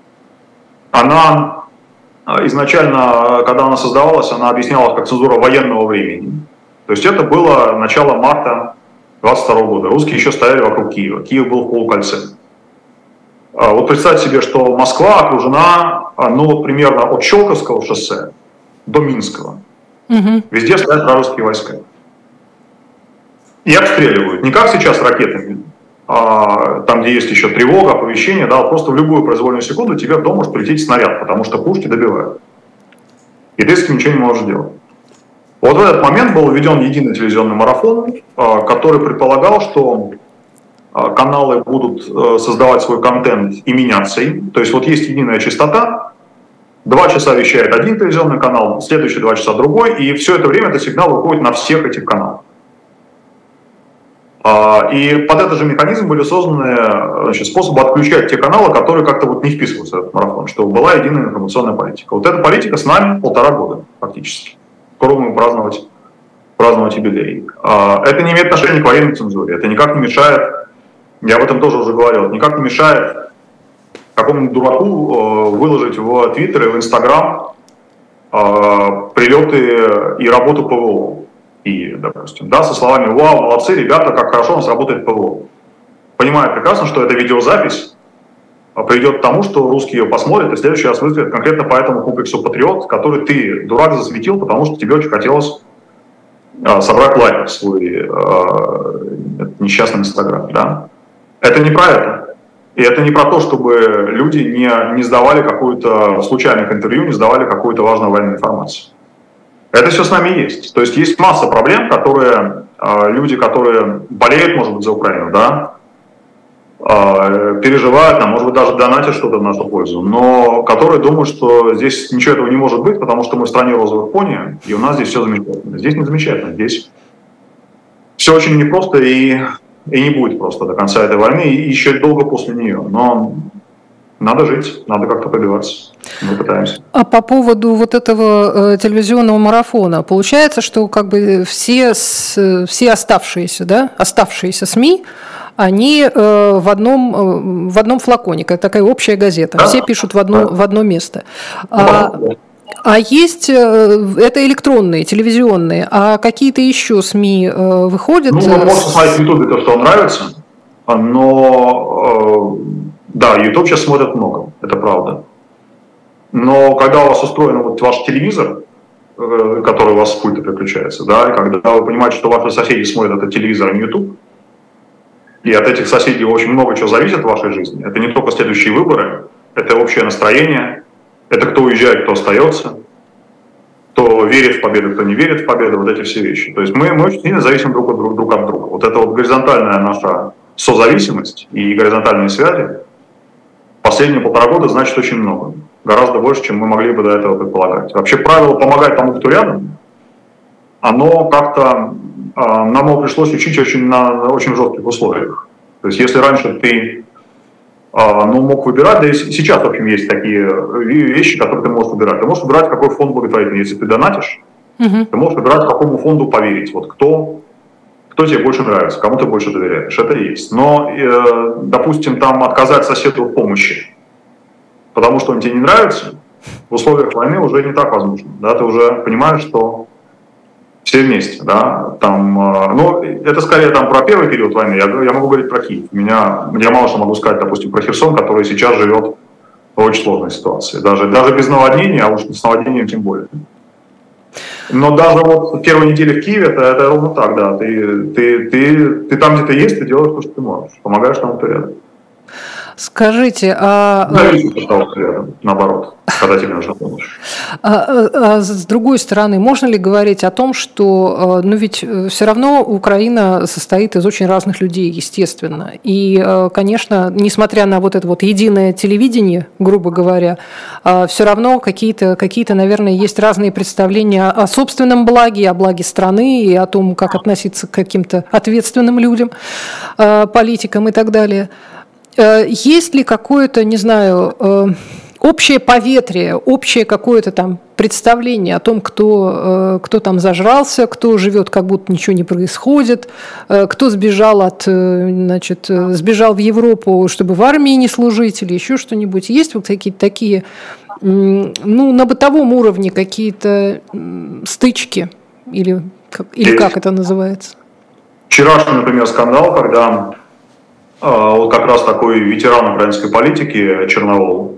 S2: Она изначально, когда она создавалась, она объяснялась как цензура военного времени. То есть это было начало марта двадцать второго года. Русские еще стояли вокруг Киева. Киев был в полукольце. Вот представьте себе, что Москва окружена, ну, примерно от Щелковского шоссе до Минского. Угу. Везде стоят вражеские войска. И обстреливают. Не как сейчас ракетами, а там, где есть еще тревога, оповещение, да, просто в любую произвольную секунду тебе в дом может прилететь снаряд, потому что пушки добивают. И ты с этим ничего не можешь делать. Вот в этот момент был введен единый телевизионный марафон, который предполагал, что каналы будут создавать свой контент и меняться им. То есть вот есть единая частота, два часа вещает один телевизионный канал, следующие два часа другой, и все это время этот сигнал выходит на всех этих каналах. И под этот же механизм были созданы, значит, способы отключать те каналы, которые как-то вот не вписываются в этот марафон, чтобы была единая информационная политика. Вот эта политика с нами полтора года фактически. Скоро будем праздновать, праздновать юбилей. Это не имеет отношения к военной цензуре, это никак не мешает, я об этом тоже уже говорил, это никак не мешает какому-нибудь дураку выложить в Твиттер и в Инстаграм прилеты и работу ПВО. И, допустим, да, со словами «Вау, молодцы, ребята, как хорошо у нас работает ПВО». Понимаю прекрасно, что эта видеозапись приведет к тому, что русские ее посмотрят и в следующий раз выстрелят конкретно по этому комплексу «Патриот», который ты, дурак, засветил, потому что тебе очень хотелось э, собрать лайк в свой э, несчастный Инстаграм. Да? Это не про это. И это не про то, чтобы люди не, не сдавали какую-то, в случайных интервью, не сдавали какую-то важную военную информацию. Это все с нами есть. То есть есть масса проблем, которые э, люди, которые болеют, может быть, за Украину, да, э, переживают, а может быть, даже донатят что-то в нашу пользу, но которые думают, что здесь ничего этого не может быть, потому что мы в стране розовых пони, и у нас здесь все замечательно. Здесь не замечательно, здесь все очень непросто и, и не будет просто до конца этой войны, и еще долго после нее. Но надо жить, надо как-то добиваться. Мы пытаемся.
S1: А по поводу вот этого э, телевизионного марафона, получается, что как бы все, с, все оставшиеся, да, оставшиеся СМИ, они э, в, одном, э, в одном флаконе, как такая общая газета. Да? Все пишут в одно, да. в одно место. А, да. а есть, э, это электронные, телевизионные, а какие-то еще СМИ э, выходят?
S2: Ну, вы можете смотреть в Ютубе то, что вам нравится, но... Э, Да, YouTube сейчас смотрят много, это правда. Но когда у вас устроен вот ваш телевизор, который у вас с пульта переключается, да, и когда вы понимаете, что ваши соседи смотрят этот телевизор, а не YouTube, и от этих соседей очень много чего зависит в вашей жизни, это не только следующие выборы, это общее настроение, это кто уезжает, кто остается, кто верит в победу, кто не верит в победу, вот эти все вещи. То есть мы, мы очень сильно зависим друг от друга, друг от друга. Вот это вот горизонтальная наша созависимость и горизонтальные связи последние полтора года значит очень много. Гораздо больше, чем мы могли бы до этого предполагать. Вообще правило «помогать тому, кто рядом», оно как-то э, нам его пришлось учить очень, на, на очень жестких условиях. То есть если раньше ты э, ну, мог выбирать, да и сейчас, в общем, есть такие вещи, которые ты можешь выбирать. Ты можешь выбирать, какой фонд благотворительный. Если ты донатишь, угу. ты можешь выбирать, какому фонду поверить. Вот кто... Кто тебе больше нравится, кому ты больше доверяешь, это есть. Но, э, допустим, там отказать соседу в помощи, потому что он тебе не нравится, в условиях войны уже не так возможно. Да? Ты уже понимаешь, что все вместе. Да? Там, э, ну, это скорее там, про первый период войны, я, я могу говорить про Киев. Меня, я мало что могу сказать, допустим, про Херсон, который сейчас живет в очень сложной ситуации. Даже, даже без наводнения, а уж с наводнением тем более. Но даже вот в первой неделе в Киеве это, это ровно так, да. Ты, ты, ты, ты там, где ты есть, ты делаешь то, что ты можешь. Помогаешь тому, кто рядом.
S1: Скажите, а...
S2: наоборот, когда тебе нужна помощь.
S1: А, а с другой стороны, можно ли говорить о том, что, ну ведь все равно Украина состоит из очень разных людей, естественно. И, конечно, несмотря на вот это вот единое телевидение, грубо говоря, все равно какие-то, какие-то, наверное, есть разные представления о собственном благе, о благе страны и о том, как относиться к каким-то ответственным людям, политикам и так далее. Есть ли какое-то, не знаю, общее поветрие, общее какое-то там представление о том, кто, кто там зажрался, кто живет, как будто ничего не происходит, кто сбежал, от, значит, сбежал в Европу, чтобы в армии не служить или еще что-нибудь? Есть вот какие-то такие, ну, на бытовом уровне какие-то стычки или, или как это называется?
S2: Вчерашний, например, скандал, когда вот как раз такой ветеран украинской политики Черновол,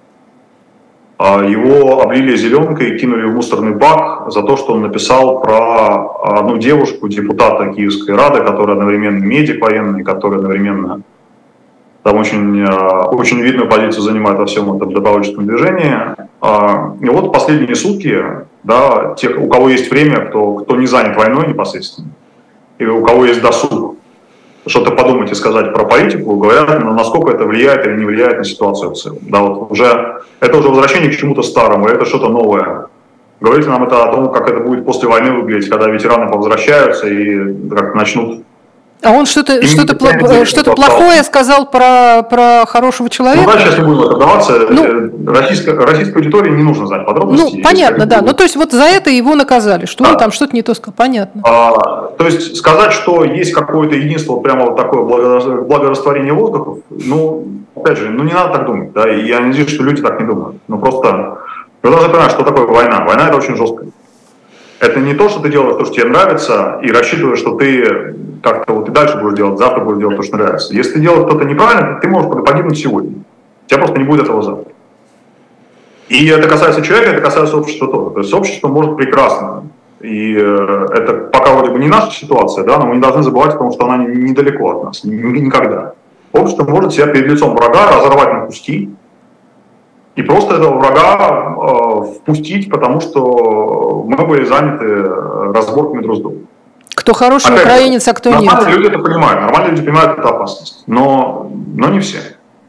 S2: его облили зеленкой и кинули в мусорный бак за то, что он написал про одну девушку, депутата Киевской Рады, которая одновременно медик военный, которая одновременно там очень, очень видную позицию занимает во всем этом добровольческом движении. И вот последние сутки, да, те, у кого есть время, кто, кто не занят войной непосредственно, и у кого есть досуг, что-то подумать и сказать про политику, говорят, насколько это влияет или не влияет на ситуацию в целом. Да, вот уже, это уже возвращение к чему-то старому, это что-то новое. Говорите нам это о том, как это будет после войны выглядеть, когда ветераны повозвращаются и как начнут...
S1: А он что-то, что-то, пла- что-то плохое сказал про, про хорошего человека?
S2: Ну да, сейчас не будем это вдаваться. Ну, российской, российской аудитории не нужно знать подробности.
S1: Ну, понятно, да. Ну, то есть вот за это его наказали, что да. Он там что-то не то сказал. Понятно.
S2: А, то есть сказать, что есть какое-то единство, вот прямо вот такое благорастворение воздуха, ну, опять же, ну не надо так думать. Да, и я надеюсь, что люди так не думают. Ну, просто вы должны понимать, что такое война. Война — это очень жестко. Это не то, что ты делаешь то, что тебе нравится, и рассчитываешь, что ты как-то вот и дальше будешь делать, завтра будешь делать то, что нравится. Если ты делаешь что-то неправильно, ты можешь погибнуть сегодня. У тебя просто не будет этого завтра. И это касается человека, это касается общества тоже. То есть общество может прекрасно. И это пока вроде бы не наша ситуация, да, но мы не должны забывать о том, что она недалеко от нас, никогда. Общество может себя перед лицом врага разорвать на куски, и просто этого врага э, впустить, потому что мы были заняты разборками друг с другом.
S1: Кто хороший Опять украинец, а кто
S2: нормальные
S1: нет.
S2: Нормальные люди это понимают, нормальные люди понимают эту опасность, но, но не все.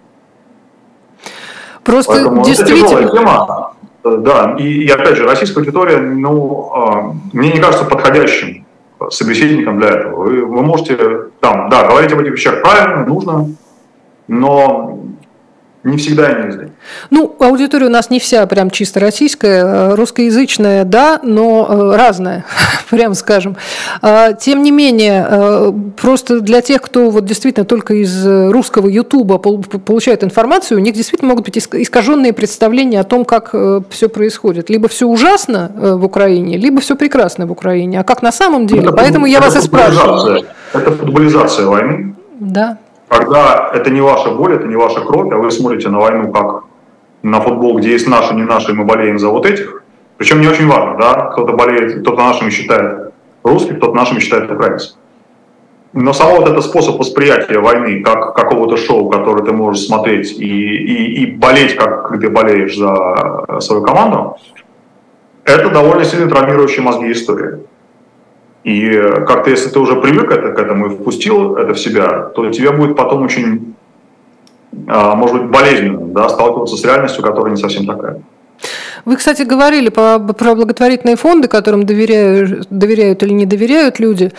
S1: Просто
S2: Поэтому
S1: действительно...
S2: Это тема. Да, и, и опять же, российская аудитория, ну, э, мне не кажется подходящим собеседником для этого. Вы, вы можете там, да, говорить об этих вещах правильно, нужно, но... Не всегда и не везде.
S1: Ну, аудитория у нас не вся прям чисто российская, русскоязычная, да, но разная, прям скажем. Тем не менее, просто для тех, кто вот действительно только из русского Ютуба получает информацию, у них действительно могут быть искаженные представления о том, как все происходит. Либо все ужасно в Украине, либо все прекрасно в Украине. А как на самом деле? Это, Поэтому я вас и спрашиваю.
S2: Это футболизация войны.
S1: Да.
S2: Когда это не ваша боль, это не ваша кровь, а вы смотрите на войну как на футбол, где есть наши, не наши, и мы болеем за вот этих. Причем не очень важно, да, кто-то болеет, кто-то нашими считает русских, кто-то нашими считает украинцев. Но сам вот этот способ восприятия войны как какого-то шоу, которое ты можешь смотреть и, и, и болеть, как ты болеешь за свою команду, это довольно сильно травмирующая мозги история. И как-то, если ты уже привык к этому и впустил это в себя, то тебе будет потом очень, может быть, болезненно, да, сталкиваться с реальностью, которая не совсем такая.
S1: Вы, кстати, говорили про, про благотворительные фонды, которым доверяют, доверяют или не доверяют люди.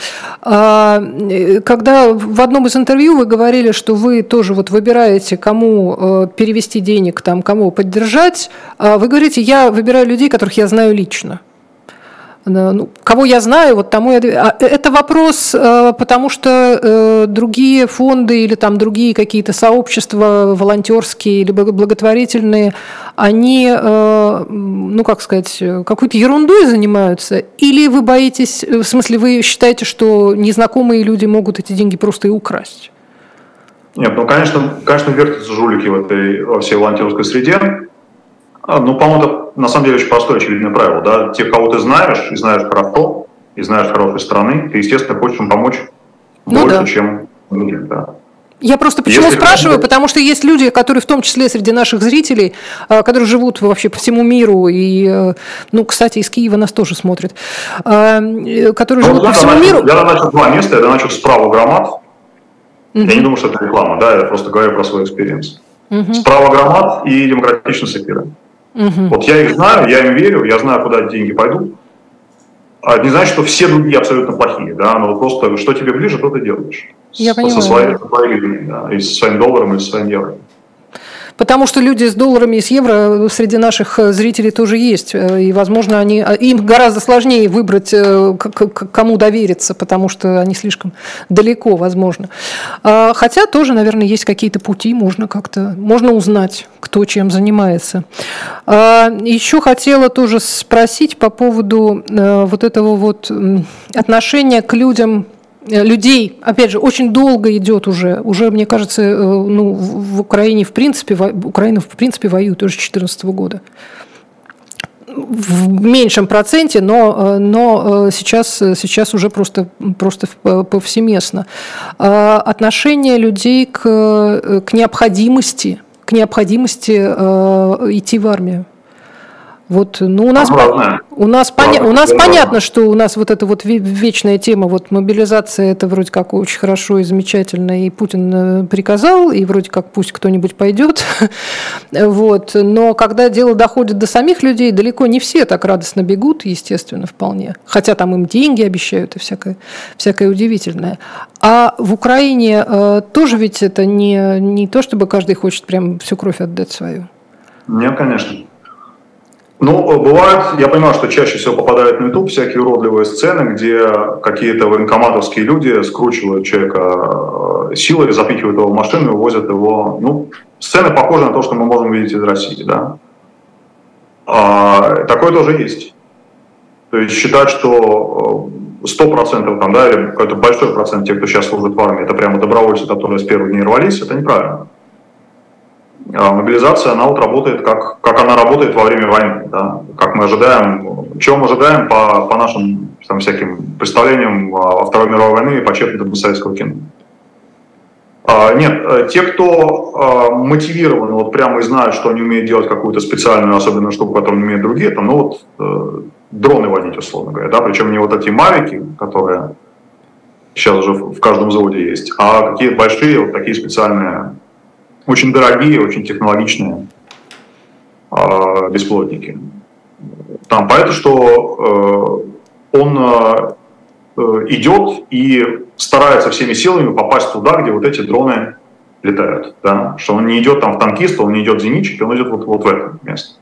S1: Когда в одном из интервью вы говорили, что вы тоже вот выбираете, кому перевести денег, там, кому поддержать, вы говорите, я выбираю людей, которых я знаю лично. Ну, кого я знаю, вот тому я... Это вопрос, потому что другие фонды или там другие какие-то сообщества волонтерские или благотворительные, они, ну, как сказать, какой-то ерундой занимаются? Или вы боитесь, в смысле, вы считаете, что незнакомые люди могут эти деньги просто и украсть?
S2: Нет, ну, конечно, конечно, вертятся жулики в этой во всей волонтерской среде. Ну, по-моему, это на самом деле очень простое, очевидное правило. Да? Те, кого ты знаешь, и знаешь хорошо, и знаешь хорошей страны, ты, естественно, хочешь им помочь ну, больше, да. чем другим. Да.
S1: Я просто почему Если спрашиваю, это... потому что есть люди, которые в том числе среди наших зрителей, которые живут вообще по всему миру, и, ну, кстати, из Киева нас тоже смотрят, которые ну, живут по всему
S2: начал,
S1: миру.
S2: Я начал два места, я начал справа Громад. Uh-huh. Я не думаю, что это реклама, да, я просто говорю про свой экспириенс. Uh-huh. Справа Громад и демократично Сапира. Uh-huh. Вот я их знаю, я им верю, я знаю, куда деньги пойдут. Это не значит, что все другие абсолютно плохие, да, но просто что тебе ближе, то ты делаешь.
S1: Я
S2: с,
S1: понимаю.
S2: Со своей, со своей, да, и со своим долларом, и со своим евро.
S1: Потому что люди с долларами и с евро среди наших зрителей тоже есть. И, возможно, они, им гораздо сложнее выбрать, кому довериться, потому что они слишком далеко, возможно. Хотя тоже, наверное, есть какие-то пути, можно как-то можно узнать, кто чем занимается. Еще хотела тоже спросить по поводу вот этого вот отношения к людям, людей, опять же, очень долго идет уже, уже, мне кажется, ну, в Украине в принципе, Украина в принципе воюет уже с две тысячи четырнадцатого года. В меньшем проценте, но, но сейчас, сейчас уже просто, просто повсеместно. Отношение людей к, к необходимости, к необходимости идти в армию. Вот, ну, у нас, по, у нас, поня, у нас понятно, что у нас вот эта вот вечная тема, вот мобилизация, это вроде как очень хорошо и замечательно, и Путин приказал, и вроде как пусть кто-нибудь пойдет, вот, но когда дело доходит до самих людей, далеко не все так радостно бегут, естественно, вполне, хотя там им деньги обещают и всякое, всякое удивительное. А в Украине э, тоже ведь это не, не то, чтобы каждый хочет прям всю кровь отдать свою.
S2: Нет, конечно. Ну, бывает, я понимаю, что чаще всего попадают на YouTube всякие уродливые сцены, где какие-то военкоматовские люди скручивают человека силой, запихивают его в машину и увозят его. Ну, сцены похожи на то, что мы можем видеть из России, да. А, такое тоже есть. То есть считать, что сто процентов там, да, или какой-то большой процент тех, кто сейчас служит в армии, это прямо добровольцы, которые с первых дней рвались, это неправильно. А мобилизация, она вот работает, как, как она работает во время войны, да? Как мы ожидаем, чего мы ожидаем по, по нашим там, всяким представлениям во Второй мировой войны и по чепнутым советского кино. А, нет, те, кто а, мотивированы, вот прямо и знают, что они умеют делать какую-то специальную особенную штуку, которую не умеют другие, там, ну вот э, дроны водить, условно говоря, да, причем не вот эти мавики, которые сейчас уже в каждом взводе есть, а какие-то большие, вот такие специальные, очень дорогие, очень технологичные э, беспилотники. Там понятно, что э, он э, идет и старается всеми силами попасть туда, где вот эти дроны летают. Да? Что он не идет там в танкиста, он не идет в зенитчик, он идет вот, вот в это место.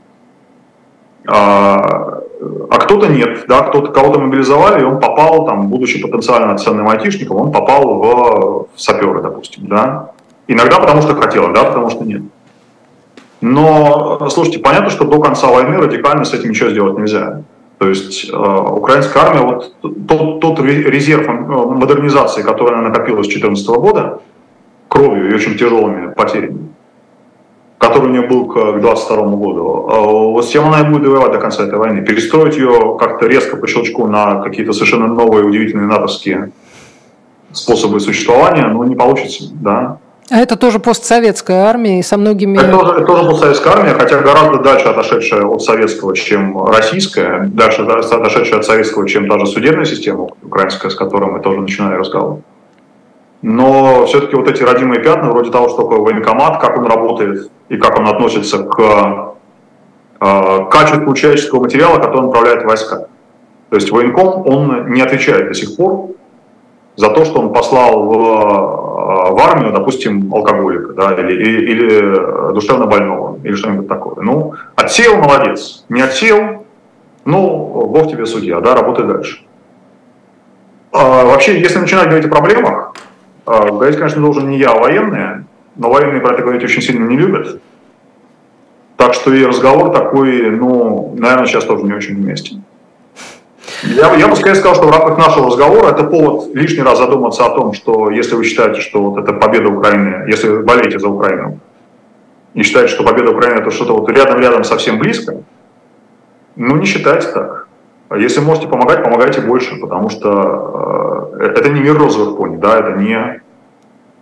S2: А, а кто-то нет, да? Кто-то, кого-то мобилизовали, и он попал, там, будучи потенциально ценным айтишником, он попал в, в саперы, допустим, да? Иногда потому что хотел, да, потому что нет. Но, слушайте, понятно, что до конца войны радикально с этим ничего сделать нельзя. То есть э, украинская армия, вот тот, тот резерв модернизации, который она накопила с две тысячи четырнадцатого года, кровью и очень тяжелыми потерями, который у нее был к двадцать второму году, э, вот с тем она и будет воевать до конца этой войны. Перестроить ее как-то резко по щелчку на какие-то совершенно новые, удивительные натовские способы существования, ну, не получится, да.
S1: А это тоже постсоветская армия и со многими...
S2: Это тоже, это тоже постсоветская армия, хотя гораздо дальше отошедшая от советского, чем российская, дальше отошедшая от советского, чем та же судебная система украинская, с которой мы тоже начинали разговор. Но все-таки вот эти родимые пятна, вроде того, что такое военкомат, как он работает и как он относится к, к качеству человеческого материала, который он направляет в войска. То есть военком, он не отвечает до сих пор за то, что он послал в, в армию, допустим, алкоголика, да, или, или, или душевно больного, или что-нибудь такое. Ну, отсеял, молодец. Не отсеял, ну, Бог тебе судья, да, работай дальше. А, вообще, если начинать говорить о проблемах, а, говорить, конечно, должен не я, а военные, но военные про это говорить очень сильно не любят. Так что и разговор такой, ну, наверное, сейчас тоже не очень уместен. Я, я бы скорее сказал, что в рамках нашего разговора это повод лишний раз задуматься о том, что если вы считаете, что вот это победа Украины, если вы болеете за Украину, и считаете, что победа Украины это что-то вот рядом-рядом совсем близко, ну не считайте так. Если можете помогать, помогайте больше, потому что э, это не мир розовых пони, да, это не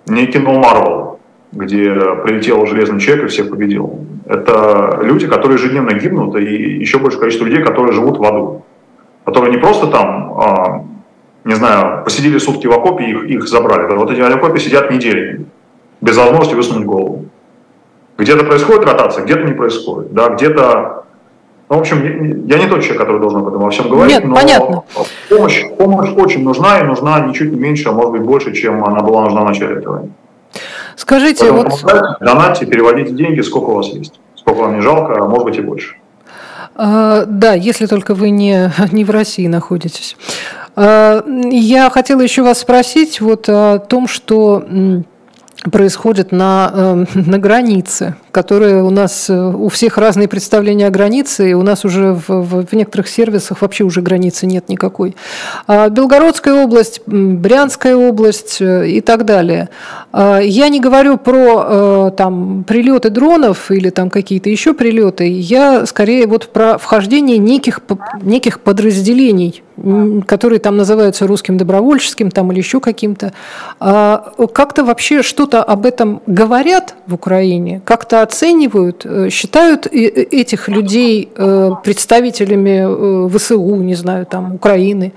S2: не кино Марвел, где прилетел железный человек и всех победил. Это люди, которые ежедневно гибнут, и еще большее количество людей, которые живут в аду. Которые не просто там, не знаю, посидели сутки в окопе и их, их забрали. Вот эти в окопе сидят неделями, без возможности высунуть голову. Где-то происходит ротация, где-то не происходит. Да, где-то... Ну, в общем, я не тот человек, который должен об этом во всем говорить,
S1: Нет,
S2: но
S1: понятно.
S2: Помощь, помощь очень нужна, и нужна ничуть не меньше, а может быть больше, чем она была нужна в начале этой войны.
S1: Скажите,
S2: Поэтому
S1: вот...
S2: помогайте, донатьте, переводите деньги, сколько у вас есть. Сколько вам не жалко, а может быть и больше.
S1: А, да, если только вы не, не в России находитесь. А, я хотела еще вас спросить вот о том, что происходит на, на границе, которые у нас, у всех разные представления о границе, и у нас уже в, в, в некоторых сервисах вообще уже границы нет никакой. А Белгородская область, Брянская область и так далее. Я не говорю про там прилеты дронов или там какие-то еще прилеты, я скорее вот про вхождение неких, неких подразделений, которые там называются русским добровольческим там, или еще каким-то. Как-то вообще что-то об этом говорят в Украине? Как-то оценивают? Считают этих людей представителями ВСУ, не знаю, там, Украины?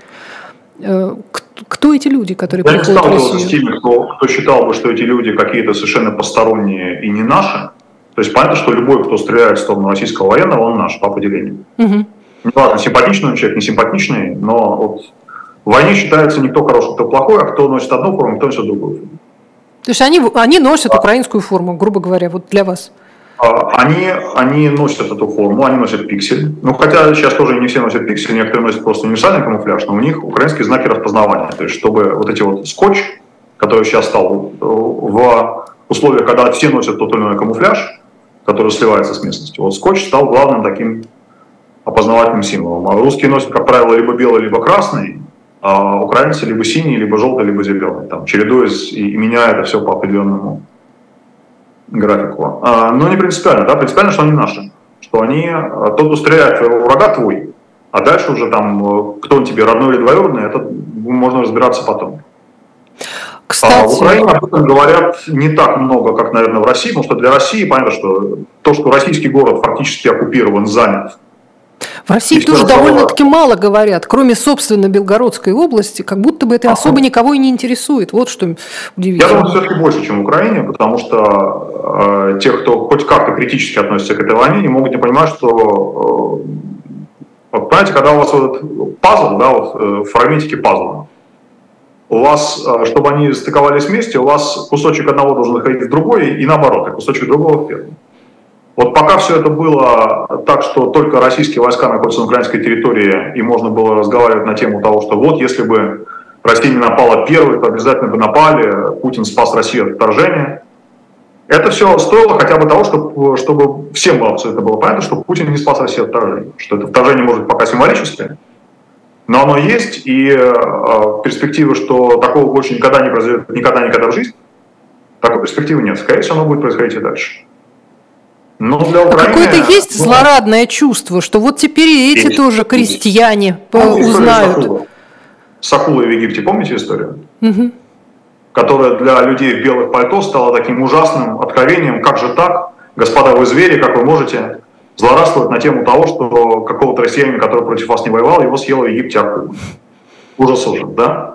S1: Кто эти люди, которые
S2: Я
S1: приходят в Россию?
S2: Я не сталкивался с теми, кто, кто считал бы, что эти люди какие-то совершенно посторонние и не наши. То есть понятно, что любой, кто стреляет в сторону российского военного, он наш по определению. Угу. Не важно, симпатичный он человек, не симпатичный, но вот в войне считается не кто хороший, кто плохой, а кто носит одну форму, кто носит другую форму.
S1: То есть они, они носят а, украинскую форму, грубо говоря, вот для вас?
S2: Они, они носят эту форму, они носят пиксель. Ну, хотя сейчас тоже не все носят пиксель, некоторые носят просто универсальный камуфляж, но у них украинские знаки распознавания. То есть, чтобы вот эти вот скотч, который сейчас стал в условиях, когда все носят тот или иной камуфляж, который сливается с местностью, вот скотч стал главным таким опознавательным символом. А русские носят, как правило, либо белый, либо красный, а украинцы либо синий, либо желтый, либо зеленый, там, чередуясь и, и меняя это все по определенному графику. А, но не принципиально, да, принципиально, что они наши, что они, тот, кто стреляет в врага, твой, а дальше уже там, кто он тебе, родной или двоюродный, это можно разбираться потом. Кстати... А в Украине об этом говорят не так много, как, наверное, в России, потому что для России понятно, что то, что российский город фактически оккупирован, занят.
S1: В России и тоже довольно-таки мало говорят, кроме, собственно, Белгородской области, как будто бы это а, особо никого и не интересует. Вот что удивительно.
S2: Я думаю, все-таки больше, чем в Украине, потому что э, те, кто хоть как-то критически относится к этой войне, не могут не понимать, что, э, вот, понимаете, когда у вас вот этот пазл, да, вот э, фрагментики пазла, у вас, э, чтобы они стыковались вместе, у вас кусочек одного должен заходить в другой, и наоборот, а кусочек другого в первый. Вот пока все это было так, что только российские войска находятся на украинской территории, и можно было разговаривать на тему того, что вот если бы Россия не напала первой, то обязательно бы напали, Путин спас Россию от вторжения. Это все стоило хотя бы того, чтобы, чтобы всем было все это было понятно, что Путин не спас Россию от вторжения. Что это вторжение может быть пока символическое, но оно есть, и э, перспективы, что такого больше никогда не произойдет, никогда-никогда в жизни, такой перспективы нет. Скорее всего, оно будет происходить и дальше. Но для Украины...
S1: А какое-то есть ну, злорадное чувство, что вот теперь и эти есть, тоже крестьяне есть. Узнают.
S2: С акулой в Египте, помните историю?
S1: Угу.
S2: Которая для людей в белых пальто стала таким ужасным откровением, как же так, господа, вы звери, как вы можете злорадствовать на тему того, что какого-то россиянина, который против вас не воевал, его съела в Египте акула. Ужас ужас, да?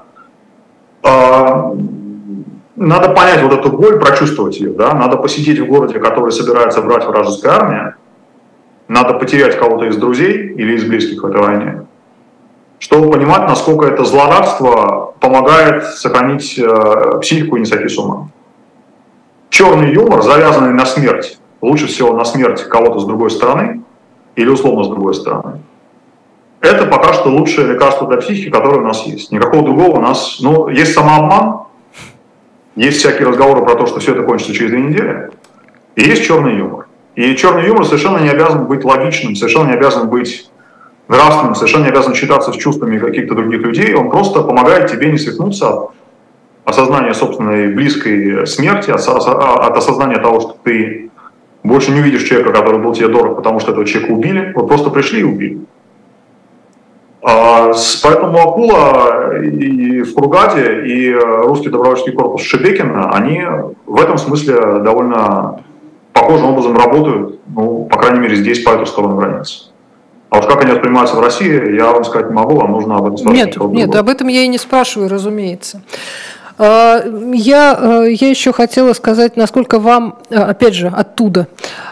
S2: А... Надо понять вот эту боль, прочувствовать ее, да? Надо посидеть в городе, который собирается брать вражеская армия, надо потерять кого-то из друзей или из близких в этой войне, чтобы понимать, насколько это злорадство помогает сохранить э, психику и не сойти с ума. Черный юмор, завязанный на смерть, лучше всего на смерть кого-то с другой стороны или условно с другой стороны, это пока что лучшее лекарство для психики, которое у нас есть. Никакого другого у нас, ну, есть самообман, есть всякие разговоры про то, что все это кончится через две недели. И есть черный юмор. И черный юмор совершенно не обязан быть логичным, совершенно не обязан быть нравственным, совершенно не обязан считаться с чувствами каких-то других людей. Он просто помогает тебе не свихнуться от осознания собственной близкой смерти, от осознания того, что ты больше не увидишь человека, который был тебе дорог, потому что этого человека убили. Вот просто пришли и убили. Поэтому Акула и в Кургаде, и русский добровольческий корпус Шебекина, они в этом смысле довольно похожим образом работают, ну, по крайней мере, здесь, по эту сторону границы. А уж как они воспринимаются в России, я вам сказать не могу, вам нужно об этом спрашивать.
S1: Нет, нет, об этом я и не спрашиваю, разумеется. Я, я еще хотела сказать, насколько вам, опять же, оттуда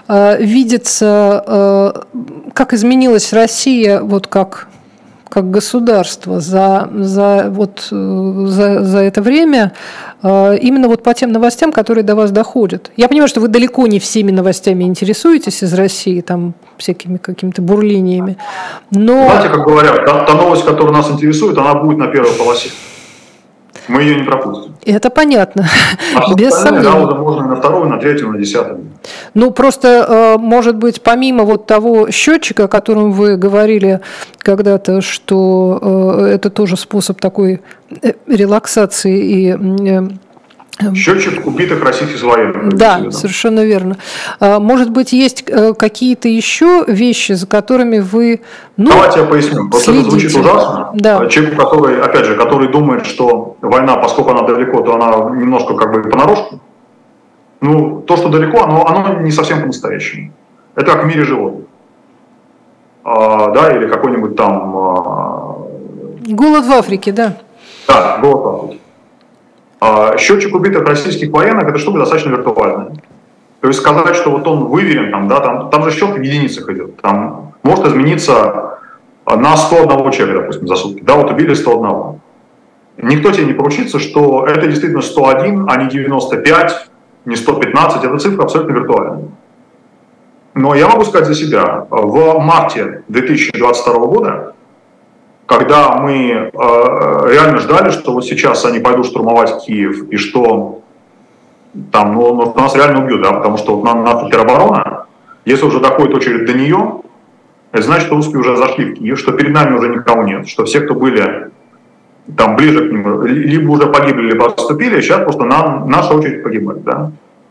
S1: видится, как изменилась Россия, вот как, как государство за, за, вот, за, за это время, именно вот по тем новостям, которые до вас доходят. Я понимаю, что вы далеко не всеми новостями интересуетесь из России, там, всякими какими-то бурлениями, но...
S2: Знаете, как говорят, та, та новость, которая нас интересует, она будет на первой полосе. Мы ее не пропустим.
S1: Это понятно,
S2: а
S1: без сомнения.
S2: Да, можно и на вторую, на третью, на десятую.
S1: Ну, просто, может быть, помимо вот того счетчика, о котором вы говорили когда-то, что это тоже способ такой релаксации и...
S2: Счетчик убитых российских военных.
S1: Да, совершенно верно. Может быть, есть какие-то еще вещи, за которыми вы, ну,
S2: давайте я поясню. Просто это звучит ужасно.
S1: Да.
S2: Человек, который, опять же, который думает, что война, поскольку она далеко, то она немножко как бы понарошку. Ну, то, что далеко, оно, оно не совсем по-настоящему. Это как в мире животных. А, да, или какой-нибудь там... А...
S1: Голод в Африке, да.
S2: Да, голод в Африке. Счетчик убитых российских военных – это штука достаточно виртуальная. То есть сказать, что вот он выверен, там, да, там, там же счет в единицах идет. Там может измениться на сто одного человека, допустим, за сутки. Да, вот убили сто одного. Никто тебе не поручится, что это действительно сто один, а не девяносто пять, не сто пятнадцать. Эта цифра абсолютно виртуальная. Но я могу сказать за себя. В марте две тысячи двадцать второго года, когда мы э, реально ждали, что вот сейчас они пойдут штурмовать Киев, и что там, ну, ну, нас реально убьют, да, потому что вот нам наша тероборона, если уже доходит очередь до нее, это значит, что русские уже зашли в Киев, что перед нами уже никого нет, что все, кто были там ближе к ним, либо уже погибли, либо отступили, сейчас просто нам, наша очередь погибать, да.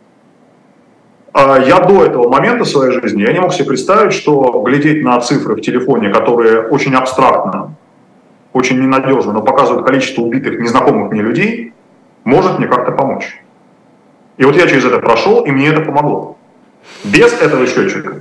S2: Я до этого момента в своей жизни, я не мог себе представить, что глядеть на цифры в телефоне, которые очень абстрактно, очень ненадежно, но показывают количество убитых незнакомых мне людей, может мне как-то помочь. И вот я через это прошел, и мне это помогло. Без этого счетчика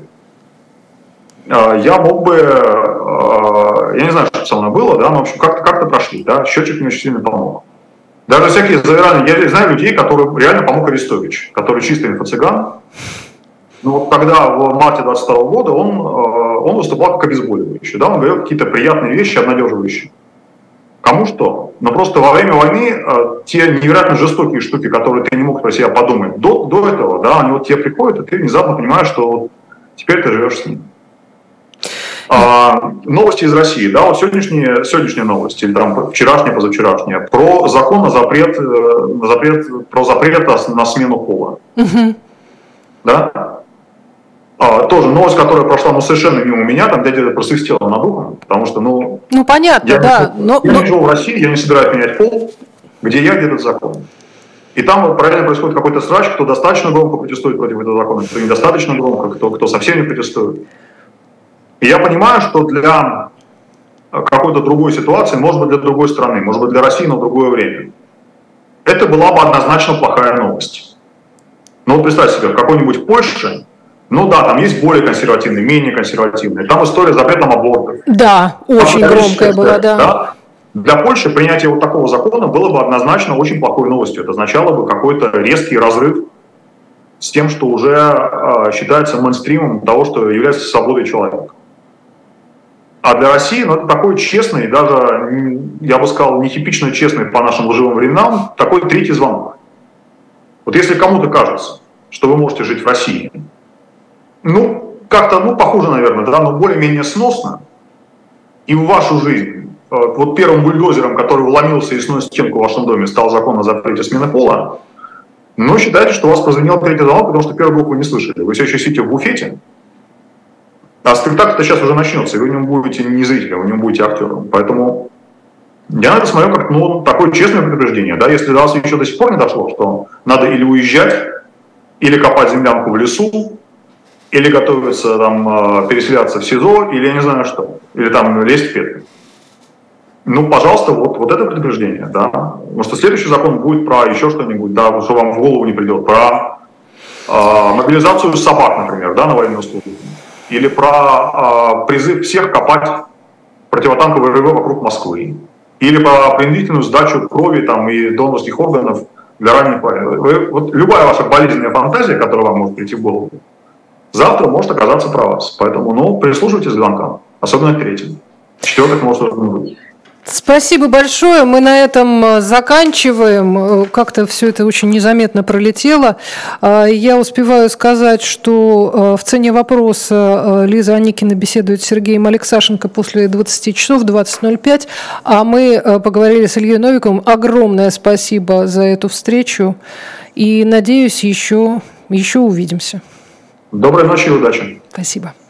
S2: я мог бы, я не знаю, что со мной было, да, но в общем как-то как-то прошли, да, счетчик мне очень сильно помог. Даже всякие завирания, я знаю людей, которым реально помог Арестович, который чисто инфо-цыган. Но вот когда в марте двадцать второго года он, он выступал как обезболивающий, да, он говорил какие-то приятные вещи, обнадеживающие. Кому что? Но просто во время войны те невероятно жестокие штуки, которые ты не мог про себя подумать до, до этого, да, они вот тебе приходят, и ты внезапно понимаешь, что теперь ты живешь с ним. А, новости из России, да, вот сегодняшние, сегодняшние новости, или там вчерашние, позавчерашние, про закон на запрет, на запрет, про запрет на смену пола. Угу. Да? А, тоже новость, которая прошла ну, совершенно мимо меня, там где-то просвистела над ухом, потому что, ну...
S1: Ну, понятно,
S2: я
S1: да.
S2: Не,
S1: но,
S2: я
S1: но...
S2: не живу в России, я не собираюсь менять пол, где я, где этот закон. И там вот параллельно происходит какой-то срач, кто достаточно громко протестует против этого закона, кто недостаточно громко, кто, кто совсем не протестует. И я понимаю, что для какой-то другой ситуации, может быть, для другой страны, может быть, для России, но в другое время, это была бы однозначно плохая новость. Но вот представьте себе, в какой-нибудь Польше, ну да, там есть более консервативные, менее консервативные, там история с запретом абортов.
S1: Да, очень там громкая была, да.
S2: да. Для Польши принятие вот такого закона было бы однозначно очень плохой новостью. Это означало бы какой-то резкий разрыв с тем, что уже э, считается мейнстримом того, что является свободой человека. А для России, ну, это такой честный, даже, я бы сказал, нетипично честный по нашим лживым временам, такой третий звонок. Вот если кому-то кажется, что вы можете жить в России, ну, как-то, ну, похоже, наверное, да, но более-менее сносно, и в вашу жизнь, вот первым бульдозером, который вломился и снес стенку в вашем доме, стал закон о запрете смены пола, но считайте, что у вас прозвенел третий звонок, потому что первый блок вы не слышали. Вы все еще сидите в буфете, а спектакль-то сейчас уже начнется, и вы в нем будете не зрителем, вы в нем будете актером. Поэтому я на это смотрю как, ну, такое честное предупреждение. Да? Если до вас еще до сих пор не дошло, что надо или уезжать, или копать землянку в лесу, или готовиться там, переселяться в СИЗО, или я не знаю что, или там лезть в петлю. Ну, пожалуйста, вот, вот это предупреждение, да. Потому что следующий закон будет про еще что-нибудь, да, что вам в голову не придет, про э, мобилизацию собак, например, да, на военную службу. Или про э, призыв всех копать противотанковые рвы вокруг Москвы. Или про принудительную сдачу крови там, и донорских органов для ранних военных. Вот любая ваша болезненная фантазия, которая вам может прийти в голову, завтра может оказаться про вас. Поэтому, ну, прислушивайтесь к звонкам, особенно к третьим. Четвертых может быть.
S1: Спасибо большое. Мы на этом заканчиваем. Как-то все это очень незаметно пролетело. Я успеваю сказать, что в «Цене вопроса» Лиза Аникина беседует с Сергеем Алексашенко после двадцати часов, двадцать ноль пять. А мы поговорили с Ильей Новиковым. Огромное спасибо за эту встречу. И, надеюсь, еще, еще увидимся.
S2: Доброй ночи и удачи.
S1: Спасибо.